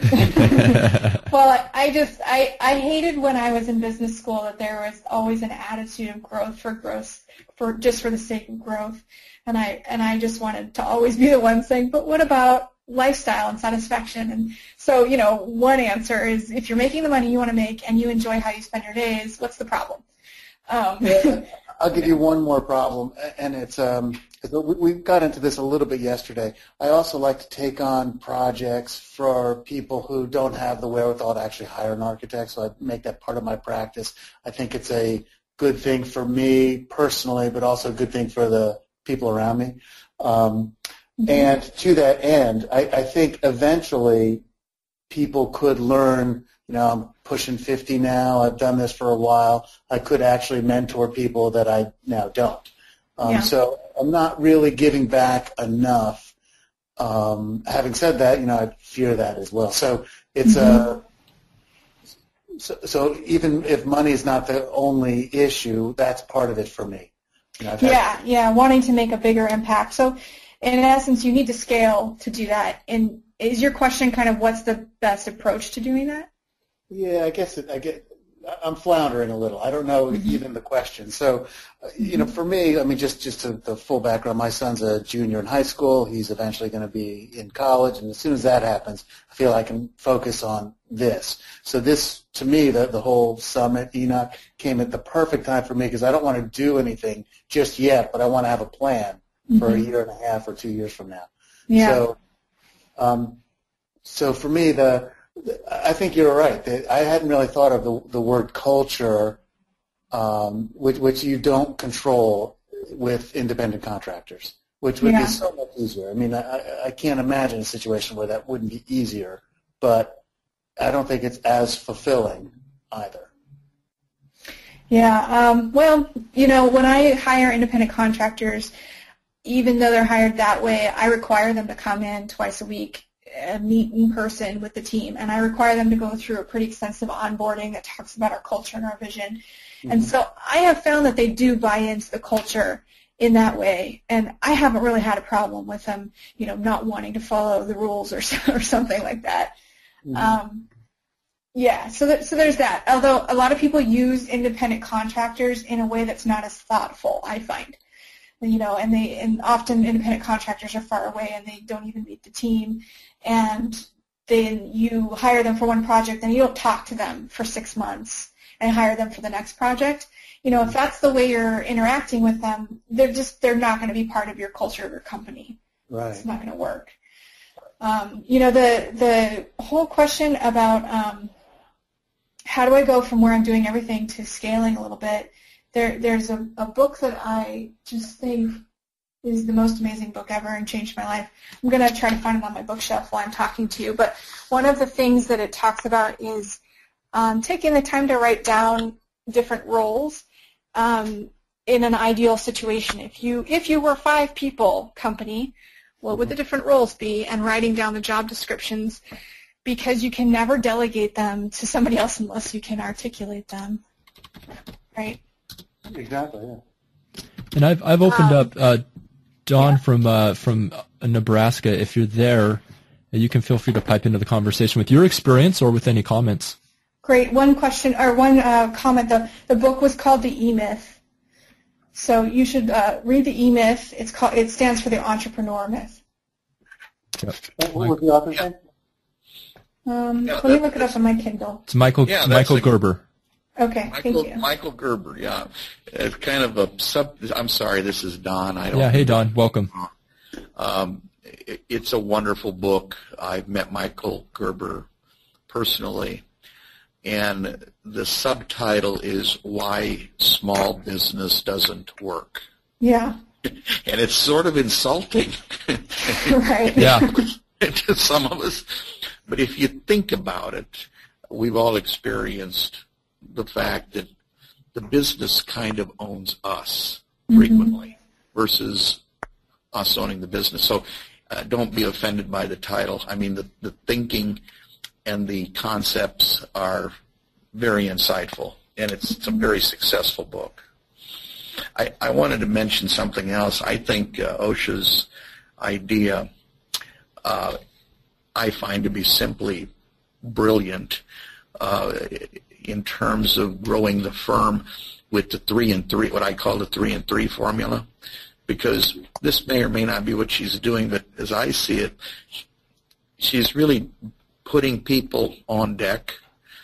Well, I just I, I hated when I was in business school that there was always an attitude of growth for growth for just for the sake of growth, and I and I just wanted to always be the one saying, but what about lifestyle and satisfaction? And so, you know, one answer is if you're making the money you want to make and you enjoy how you spend your days, what's the problem? Um, yeah, I'll give you one more problem, and it's um, we got into this a little bit yesterday. I also like to take on projects for people who don't have the wherewithal to actually hire an architect, so I make that part of my practice. I think it's a good thing for me personally, but also a good thing for the people around me. Um, mm-hmm. And to that end, I, I think eventually people could learn. You know, I'm pushing fifty now. I've done this for a while. I could actually mentor people that I now don't. Um, yeah. So I'm not really giving back enough. Um, having said that, you know, I fear that as well. So it's mm-hmm. a so, so even if money is not the only issue, that's part of it for me. You know, yeah, yeah, wanting to make a bigger impact. So in essence, you need to scale to do that. And is your question kind of what's the best approach to doing that? Yeah, I guess it, I get. I'm floundering a little. I don't know mm-hmm. even the question. So, uh, you know, for me, I mean, just just to, the full background. My son's a junior in high school. He's eventually going to be in college, and as soon as that happens, I feel I can focus on this. So this, to me, the the whole summit, Enoch, came at the perfect time for me because I don't want to do anything just yet, but I want to have a plan mm-hmm. for a year and a half or two years from now. Yeah. So, um, so for me, the I think you're right. I hadn't really thought of the, the word culture, um, which, which you don't control. with independent contractors, which would Yeah. be so much easier. I mean, I, I can't imagine a situation where that wouldn't be easier, but I don't think it's as fulfilling either. Yeah. Um, well, you know, when I hire independent contractors, even though they're hired that way, I require them to come in twice a week and meet in person with the team, and I require them to go through a pretty extensive onboarding that talks about our culture and our vision. Mm-hmm. And so I have found that they do buy into the culture in that way, and I haven't really had a problem with them, you know, not wanting to follow the rules or or something like that. Mm-hmm. Um, yeah, so that, so there's that. Although a lot of people use independent contractors in a way that's not as thoughtful, I find. You know, and they and often independent contractors are far away and they don't even meet the team, and then you hire them for one project and you don't talk to them for six months and hire them for the next project. You know, if that's the way you're interacting with them, they're just they're not going to be part of your culture of your company. Right. It's not going to work. Um, you know, the the whole question about um, how do I go from where I'm doing everything to scaling a little bit. There, there's a, a book that I just think is the most amazing book ever and changed my life. I'm going to try to find it on my bookshelf while I'm talking to you. But one of the things that it talks about is um, taking the time to write down different roles um, in an ideal situation. If you if you were a five-people company, what would the different roles be? And writing down the job descriptions, because you can never delegate them to somebody else unless you can articulate them, right? Exactly. Yeah. And I've I've opened um, up uh, Don yeah. from uh, from Nebraska. If you're there, you can feel free to pipe into the conversation with your experience or with any comments. Great. One question or one uh, comment. The the book was called The E-Myth, so you should uh, read The E-Myth. It's called. It stands for the Entrepreneur Myth. Yep. What was the author's name? Um, Yeah, let me that- look it up on my Kindle. It's Michael Yeah, that's Michael a- Gerber. Okay. Michael, thank you. Michael Gerber, yeah. It's kind of a sub. I'm sorry, this is Don. I don't. Yeah. Hey, Don. Welcome. Um, it, it's a wonderful book. I've met Michael Gerber personally, and the subtitle is "Why Small Business Doesn't Work," Yeah. and it's sort of insulting. Right. Yeah. To some of us, but if you think about it, we've all experienced the fact that the business kind of owns us frequently mm-hmm. versus us owning the business. So uh, don't be offended by the title. I mean, the, the thinking and the concepts are very insightful, and it's, it's a very successful book. I, I wanted to mention something else. I think uh, OSHA's idea uh, I find to be simply brilliant uh, in terms of growing the firm with the three and three, what I call the three and three formula, because this may or may not be what she's doing, but as I see it, she's really putting people on deck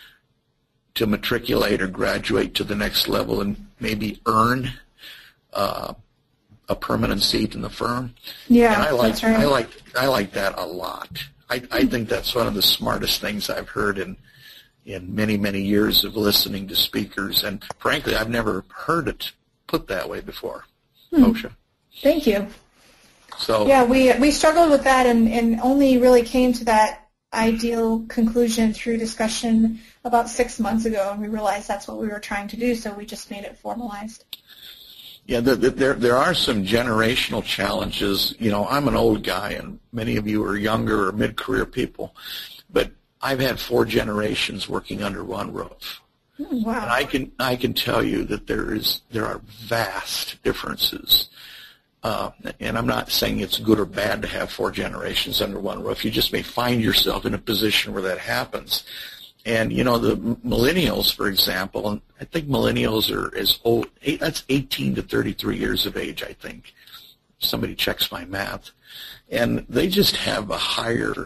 to matriculate or graduate to the next level and maybe earn uh, a permanent seat in the firm. Yeah, and I like that's right. I like I like that a lot. I, I think that's one of the smartest things I've heard in in many, many years of listening to speakers. And frankly, I've never heard it put that way before, hmm. OSHA. Thank you. So yeah, we we struggled with that and, and only really came to that ideal conclusion through discussion about six months ago, and we realized that's what we were trying to do, so we just made it formalized. Yeah, the, the, there there are some generational challenges. You know, I'm an old guy, and many of you are younger or mid-career people, but I've had four generations working under one roof. Wow. And I can I can tell you that there is there are vast differences. Uh, and I'm not saying it's good or bad to have four generations under one roof. You just may find yourself in a position where that happens. And, you know, the millennials, for example, and I think millennials are as old, that's eighteen to thirty-three years of age, I think. Somebody checks my math. And they just have a higher,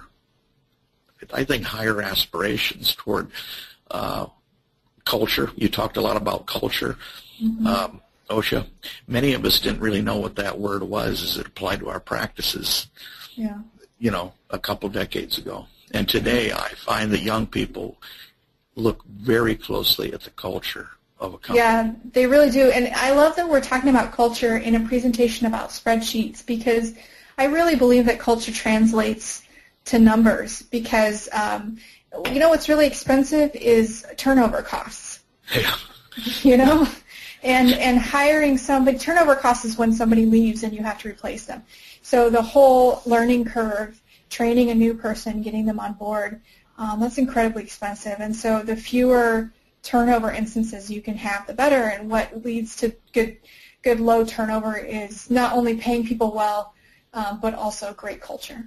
I think, higher aspirations toward uh, culture. You talked a lot about culture. Mm-hmm. Um, OSHA, many of us didn't really know what that word was as it applied to our practices, yeah. you know, a couple decades ago. And today I find that young people look very closely at the culture of a company. Yeah, they really do. And I love that we're talking about culture in a presentation about spreadsheets, because I really believe that culture translates to numbers, because um, you know what's really expensive is turnover costs. Yeah. You know? And and hiring somebody, turnover costs is when somebody leaves and you have to replace them. So the whole learning curve, training a new person, getting them on board, um, that's incredibly expensive. And so the fewer turnover instances you can have, the better. And what leads to good, good low turnover is not only paying people well, um, but also great culture.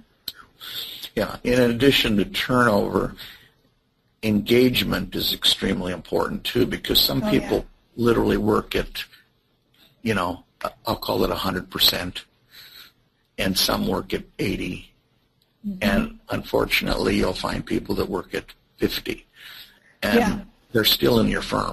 Yeah. In addition to turnover, engagement is extremely important too, because some Oh, people yeah. literally work at, you know, I'll call it one hundred percent, and some work at eighty. Mm-hmm. And unfortunately, you'll find people that work at fifty, and Yeah. they're still in your firm.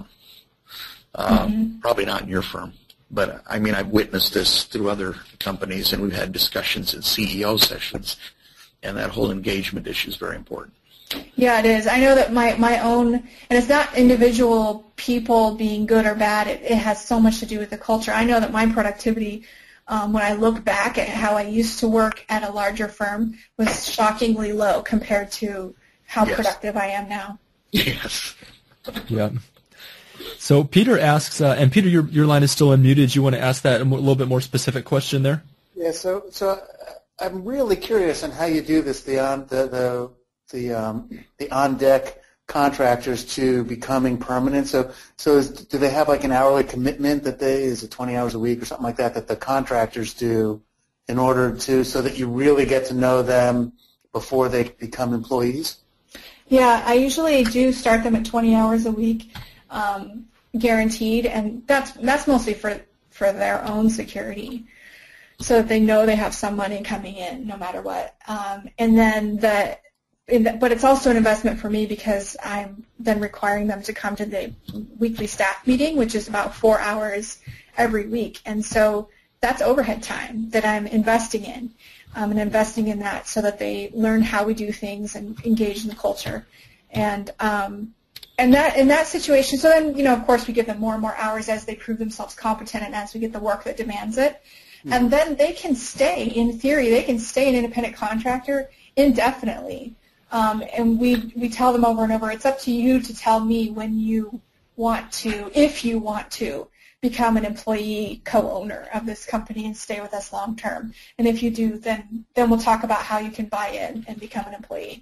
Um, mm-hmm. Probably not in your firm, but I mean, I've witnessed this through other companies, and we've had discussions at C E O sessions, and that whole engagement issue is very important. Yeah, it is. I know that my, my own, and it's not individual people being good or bad. It, it has so much to do with the culture. I know that my productivity, um, when I look back at how I used to work at a larger firm, was shockingly low compared to how Yes. productive I am now. Yes. Yeah. So Peter asks, uh, and Peter, your your line is still unmuted. You want to ask that a little bit more specific question there? Yeah, so so uh, I'm really curious on how you do this, the on the the the um, the on deck contractors to becoming permanent. So so is, do they have like an hourly commitment that they is it twenty hours a week or something like that that the contractors do in order to so that you really get to know them before they become employees? Yeah, I usually do start them at twenty hours a week, um, guaranteed, and that's that's mostly for for their own security, so that they know they have some money coming in no matter what. Um, and then the, in the, but it's also an investment for me because I'm then requiring them to come to the weekly staff meeting, which is about four hours every week, and so that's overhead time that I'm investing in. Um, and investing in that so that they learn how we do things and engage in the culture. And um, and that in that situation, so then, you know, of course, we give them more and more hours as they prove themselves competent and as we get the work that demands it. Mm-hmm. And then they can stay, in theory, they can stay an independent contractor indefinitely. Um, and we, we tell them over and over, it's up to you to tell me when you want to, if you want to, become an employee co-owner of this company and stay with us long term. And if you do, then then we'll talk about how you can buy in and become an employee.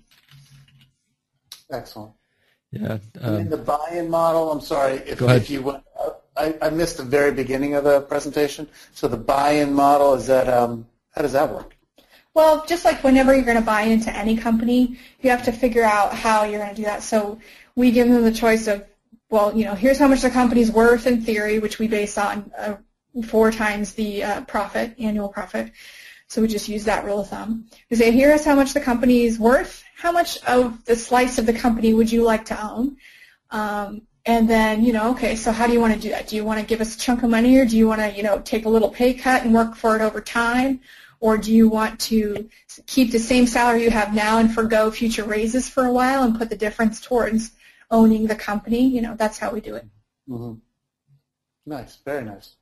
Excellent. Yeah. And in Um, the buy-in model, I'm sorry if, Go ahead. if you went, I, I missed the very beginning of the presentation. So the buy-in model is that um, how does that work? Well, just like whenever you're going to buy into any company, you have to figure out how you're going to do that. So we give them the choice of, well, you know, here's how much the company's worth in theory, which we base on uh, four times the uh, profit, annual profit. So we just use that rule of thumb. We say, here's how much the company is worth. How much of the slice of the company would you like to own? Um, and then, you know, okay, so how do you want to do that? Do you want to give us a chunk of money, or do you want to, you know, take a little pay cut and work for it over time? Or do you want to keep the same salary you have now and forgo future raises for a while and put the difference towards owning the company? You know, that's how we do it. Mm-hmm. Nice, very nice.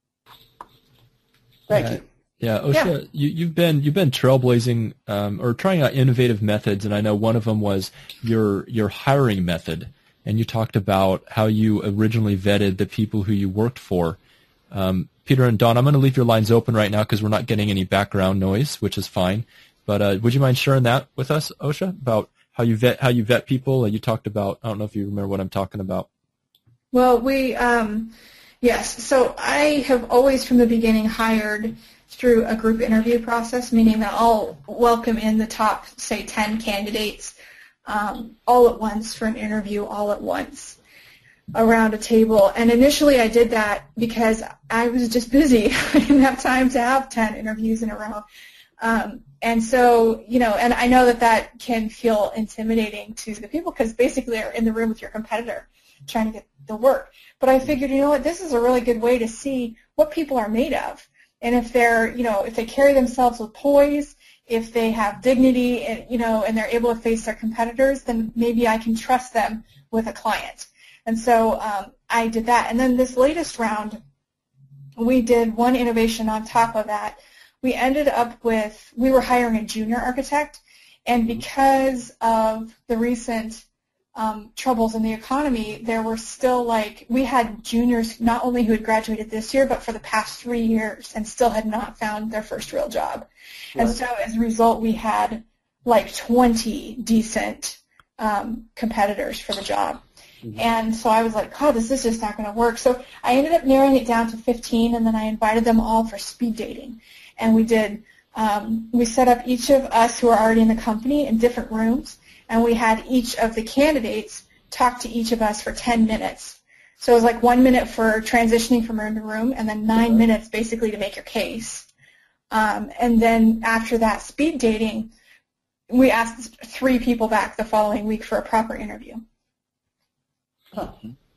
Thank yeah. you. Yeah, Osha, Yeah. You, you've been you've been trailblazing um, or trying out innovative methods, and I know one of them was your your hiring method. And you talked about how you originally vetted the people who you worked for. Um, Peter and Don, I'm going to leave your lines open right now because we're not getting any background noise, which is fine. But uh, would you mind sharing that with us, Osha, about how you vet how you vet people? You talked about, I don't know if you remember what I'm talking about. Well, we um, yes. So I have always from the beginning hired through a group interview process, meaning that I'll welcome in the top, say, ten candidates um, all at once for an interview, all at once around a table. And initially I did that because I was just busy. I didn't have time to have ten interviews in a row. Um, and so, you know, and I know that that can feel intimidating to the people because basically you're in the room with your competitor trying to get the work. But I figured, you know what, this is a really good way to see what people are made of. And if they're, you know, if they carry themselves with poise, if they have dignity, and, you know, and they're able to face their competitors, then maybe I can trust them with a client. And so um, I did that. And then this latest round, we did one innovation on top of that. We ended up with, we were hiring a junior architect, and because of the recent um, troubles in the economy, there were still like, we had juniors not only who had graduated this year, but for the past three years and still had not found their first real job. Right. And so as a result, we had like twenty decent um, competitors for the job. Mm-hmm. And so I was like, oh, this is just not going to work. So I ended up narrowing it down to fifteen, and then I invited them all for speed dating. And we did, um, we set up each of us who are already in the company in different rooms, and we had each of the candidates talk to each of us for ten minutes. So it was like one minute for transitioning from room to room, and then nine minutes basically to make your case. Um, and then after that speed dating, we asked three people back the following week for a proper interview. Huh.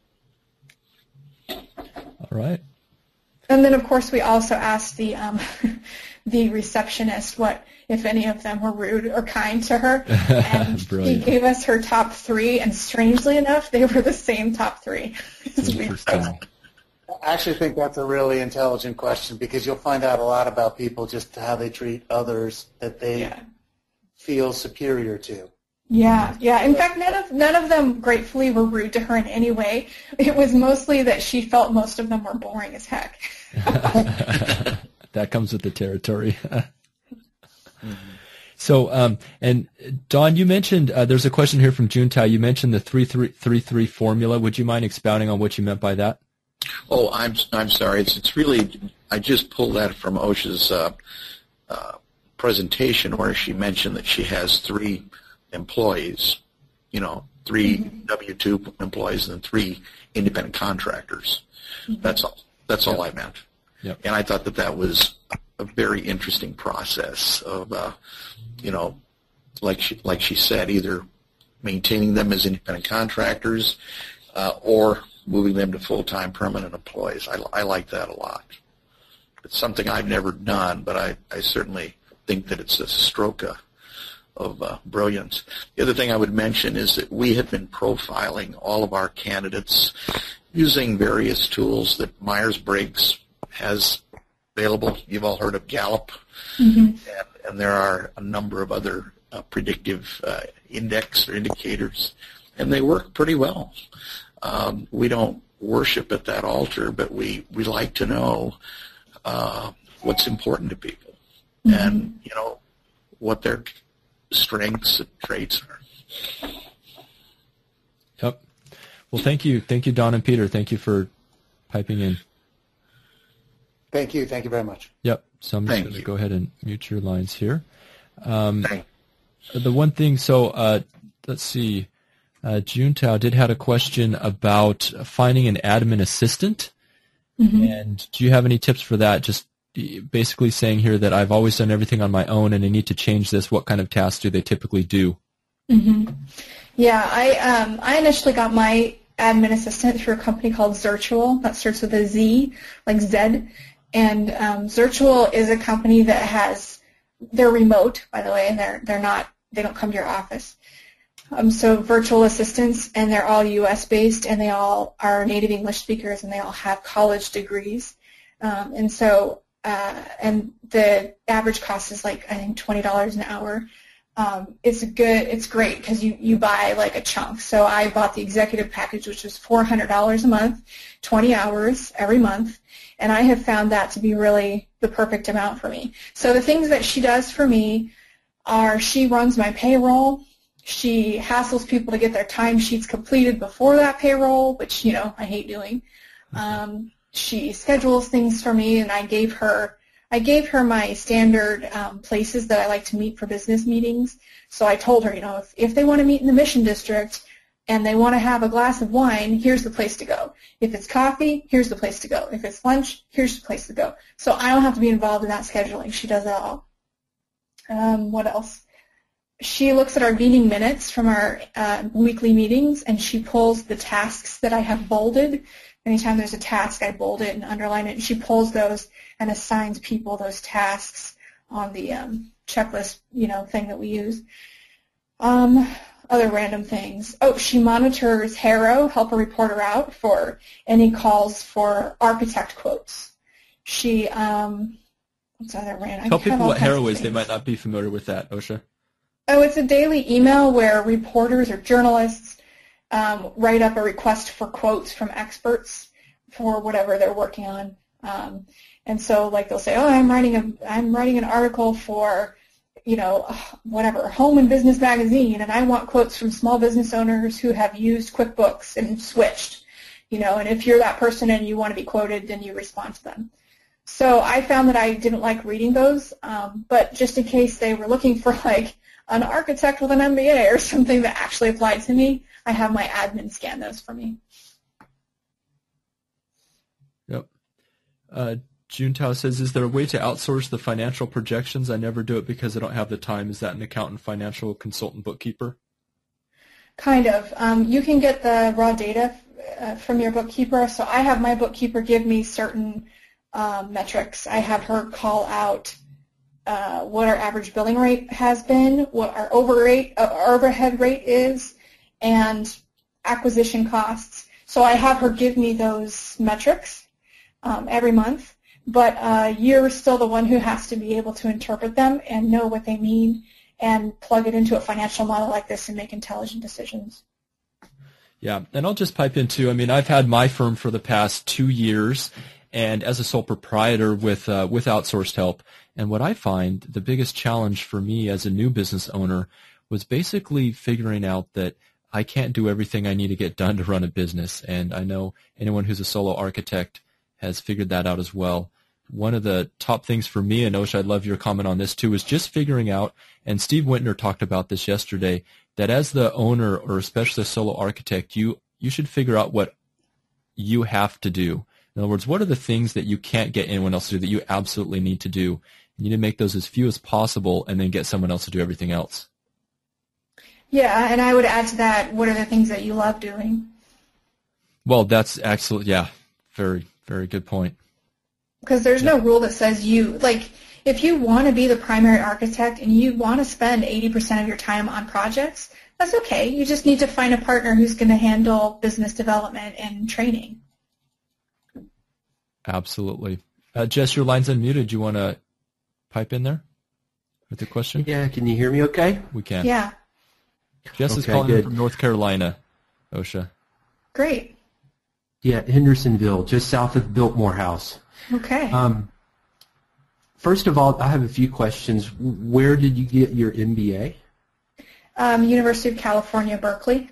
All right. And then, of course, we also asked the um, the receptionist what, if any of them were rude or kind to her. And she gave us her top three, and strangely enough, they were the same top three. I actually think that's a really intelligent question, because you'll find out a lot about people, just how they treat others that they yeah. feel superior to. Yeah, yeah. In fact, none of none of them, gratefully, were rude to her in any way. It was mostly that she felt most of them were boring as heck. That comes with the territory. Mm-hmm. So, um, and Don, you mentioned uh, there's a question here from Juntao. You mentioned the three three three three formula. Would you mind expounding on what you meant by that? Oh, I'm I'm sorry. It's it's really, I just pulled that from OSHA's uh, uh, presentation, where she mentioned that she has three employees, you know, three mm-hmm. W two employees and three independent contractors. Mm-hmm. That's all. That's all yep. I meant. Yep. And I thought that that was a very interesting process of, uh, you know, like she, like she said, either maintaining them as independent contractors uh, or moving them to full-time permanent employees. I, I like that a lot. It's something I've never done, but I, I certainly think that it's a stroke of, of uh, brilliance. The other thing I would mention is that we have been profiling all of our candidates using various tools that Myers-Briggs has available. You've all heard of Gallup, mm-hmm. and, and there are a number of other uh, predictive uh, index or indicators, and they work pretty well. Um, we don't worship at that altar, but we, we like to know uh, what's important to people, mm-hmm. and, you know, what their strengths and traits are. Yep. Well, thank you. Thank you, Don and Peter. Thank you for piping in. Thank you. Thank you very much. Yep. So I'm just going to go ahead and mute your lines here. Um, the one thing, so uh, let's see. Uh, Juntao did have a question about finding an admin assistant. Mm-hmm. And do you have any tips for that? Just basically saying here that I've always done everything on my own and I need to change this. What kind of tasks do they typically do? Mm-hmm. Yeah, I um, I initially got my admin assistant through a company called Zirtual. That starts with a Z, like Zed. And um, Zirtual is a company that has, they're remote, by the way, and they're they're not, they don't come to your office. Um, so virtual assistants, and they're all U S based, and they all are native English speakers, and they all have college degrees. Um, and so, uh, and the average cost is like, I think, twenty dollars an hour. Um, it's a good, it's great because you, you buy like a chunk. So I bought the executive package, which was four hundred dollars a month, twenty hours every month, and I have found that to be really the perfect amount for me. So the things that she does for me are she runs my payroll. She hassles people to get their timesheets completed before that payroll, which, you know, I hate doing. Um, she schedules things for me, and I gave her I gave her my standard um, places that I like to meet for business meetings. So I told her, you know, if, if they want to meet in the Mission District and they want to have a glass of wine, here's the place to go. If it's coffee, here's the place to go. If it's lunch, here's the place to go. So I don't have to be involved in that scheduling. She does it all. Um, what else? She looks at our meeting minutes from our uh, weekly meetings, and she pulls the tasks that I have bolded. Anytime there's a task, I bold it and underline it, and she pulls those and assigns people those tasks on the um, checklist, you know, thing that we use. Um, other random things. Oh, she monitors HARO, help a reporter out, for any calls for architect quotes. She, um, what's other random? Tell people what HARO is. They might not be familiar with that, OSHA. Oh, it's a daily email where reporters or journalists um, write up a request for quotes from experts for whatever they're working on. Um, and so, like, they'll say, oh, I'm writing a, I'm writing an article for, you know, whatever, Home and Business Magazine, and I want quotes from small business owners who have used QuickBooks and switched, you know, and if you're that person and you want to be quoted, then you respond to them. So I found that I didn't like reading those, um, but just in case they were looking for, like, an architect with an M B A or something that actually applied to me, I have my admin scan those for me. Yep. Uh, June Tao says, is there a way to outsource the financial projections? I never do it because I don't have the time. Is that an accountant, financial consultant, bookkeeper? Kind of. Um, you can get the raw data uh, from your bookkeeper. So I have my bookkeeper give me certain um, metrics. I have her call out uh, what our average billing rate has been, what our over rate, uh, our overhead rate is, and acquisition costs. So I have her give me those metrics um, every month. But uh, you're still the one who has to be able to interpret them and know what they mean and plug it into a financial model like this and make intelligent decisions. Yeah, and I'll just pipe in too. I mean, I've had my firm for the past two years, and as a sole proprietor with uh, with outsourced help. And what I find the biggest challenge for me as a new business owner was basically figuring out that I can't do everything I need to get done to run a business. And I know anyone who's a solo architect has figured that out as well. One of the top things for me, and Osha, I'd love your comment on this too, is just figuring out, and Steve Wintner talked about this yesterday, that as the owner or especially a solo architect, you, you should figure out what you have to do. In other words, what are the things that you can't get anyone else to do that you absolutely need to do? You need to make those as few as possible and then get someone else to do everything else. Yeah, and I would add to that, what are the things that you love doing? Well, that's excellent. Yeah, very Very good point. Because there's yeah. no rule that says you, like, if you want to be the primary architect and you want to spend eighty percent of your time on projects, that's okay. You just need to find a partner who's going to handle business development and training. Absolutely. Uh, Jess, your line's unmuted. Do you want to pipe in there with the question? Yeah, can you hear me okay? We can. Yeah. Jess okay, is calling good. from North Carolina, OSHA. Great. Yeah, Hendersonville, just south of Biltmore House. Okay. Um, first of all, I have a few questions. Where did you get your M B A? Um, University of California, Berkeley.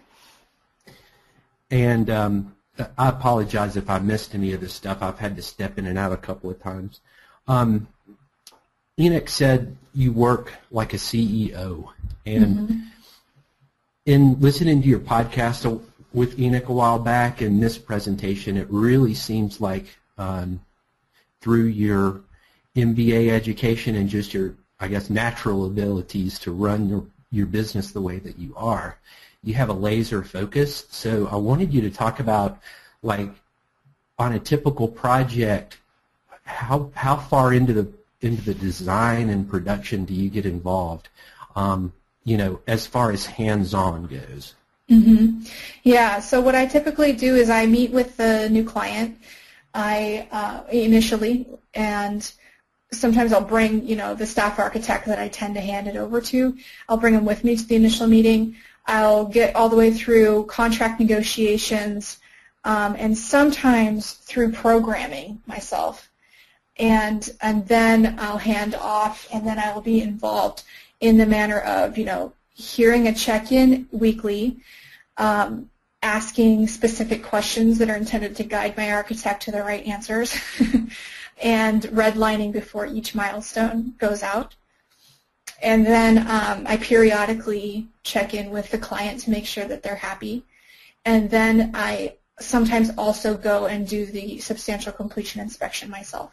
And um, I apologize if I missed any of this stuff. I've had to step in and out a couple of times. Um, Enoch said you work like a C E O. And mm-hmm. in listening to your podcast with Enoch a while back and this presentation, it really seems like um, through your M B A education and just your, I guess, natural abilities to run your, your business the way that you are, you have a laser focus. So I wanted you to talk about, like, on a typical project, how how far into the into the design and production do you get involved? Um, you know, as far as hands-on goes. Mm-hmm. Yeah, so what I typically do is I meet with the new client I uh, initially, and sometimes I'll bring, you know, the staff architect that I tend to hand it over to. I'll bring him with me to the initial meeting. I'll get all the way through contract negotiations, um, and sometimes through programming myself. And and then I'll hand off, and then I will be involved in the manner of, you know, hearing a check-in weekly, um, asking specific questions that are intended to guide my architect to the right answers, and redlining before each milestone goes out. And then um, I periodically check in with the client to make sure that they're happy. And then I sometimes also go and do the substantial completion inspection myself.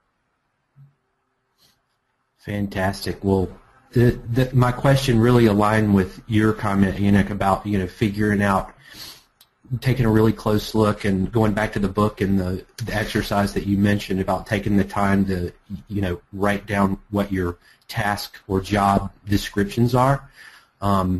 Fantastic. Well, the, the, my question really aligned with your comment, Enoch, about, you know, figuring out, taking a really close look and going back to the book and the, the exercise that you mentioned about taking the time to, you know, write down what your task or job descriptions are. Um,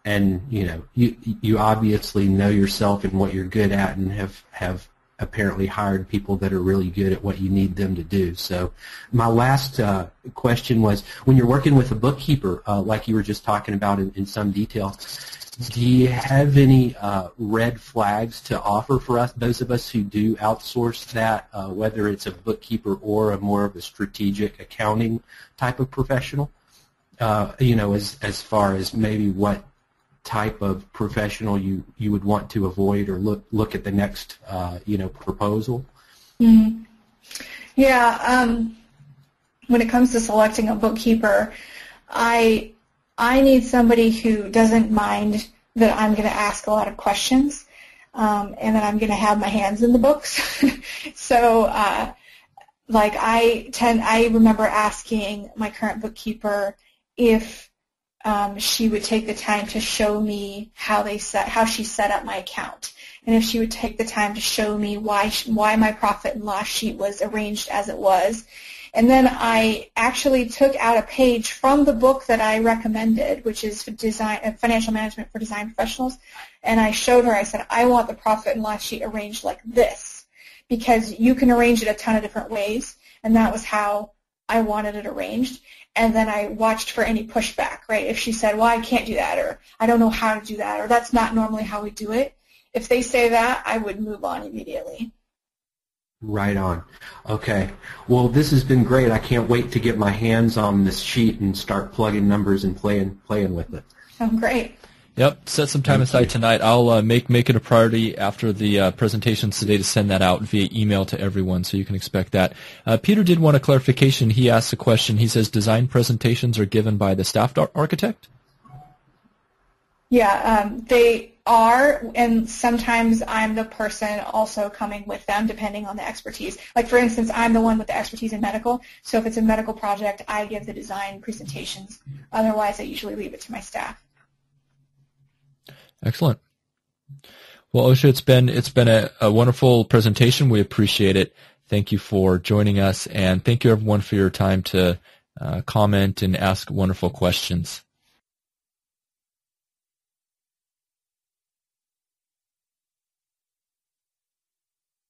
and you know, you you obviously know yourself and what you're good at, and have have apparently hired people that are really good at what you need them to do. So my last uh, question was, when you're working with a bookkeeper, uh, like you were just talking about in, in some detail, do you have any uh, red flags to offer for us, those of us who do outsource that, uh, whether it's a bookkeeper or a more of a strategic accounting type of professional? Uh, you know, as as far as maybe what type of professional you, you would want to avoid, or look look at the next uh, you know proposal? Mm-hmm. Yeah, um, when it comes to selecting a bookkeeper, I I need somebody who doesn't mind that I'm going to ask a lot of questions, um, and that I'm going to have my hands in the books. so, uh, like I tend, I remember asking my current bookkeeper if Um, she would take the time to show me how they set, how she set up my account, and if she would take the time to show me why why my profit and loss sheet was arranged as it was. And then I actually took out a page from the book that I recommended, which is design, uh, Financial Management for Design Professionals, and I showed her. I said, I want the profit and loss sheet arranged like this, because you can arrange it a ton of different ways, and that was how I wanted it arranged. And then I watched for any pushback, right? If she said, well, I can't do that, or I don't know how to do that, or that's not normally how we do it, if they say that, I would move on immediately. Right on. Okay. Well, this has been great. I can't wait to get my hands on this sheet and start plugging numbers and playing playing with it. Oh, great. Yep, set some time Thank aside you. tonight. I'll uh, make make it a priority after the uh, presentations today to send that out via email to everyone, so you can expect that. Uh, Peter did want a clarification. He asked a question. He says design presentations are given by the staff ar- architect? Yeah, um, they are, and sometimes I'm the person also coming with them, depending on the expertise. Like, for instance, I'm the one with the expertise in medical, so if it's a medical project, I give the design presentations. Otherwise, I usually leave it to my staff. Excellent. Well, Osha, it's been it's been a, a wonderful presentation. We appreciate it. Thank you for joining us, and thank you everyone for your time to uh, comment and ask wonderful questions.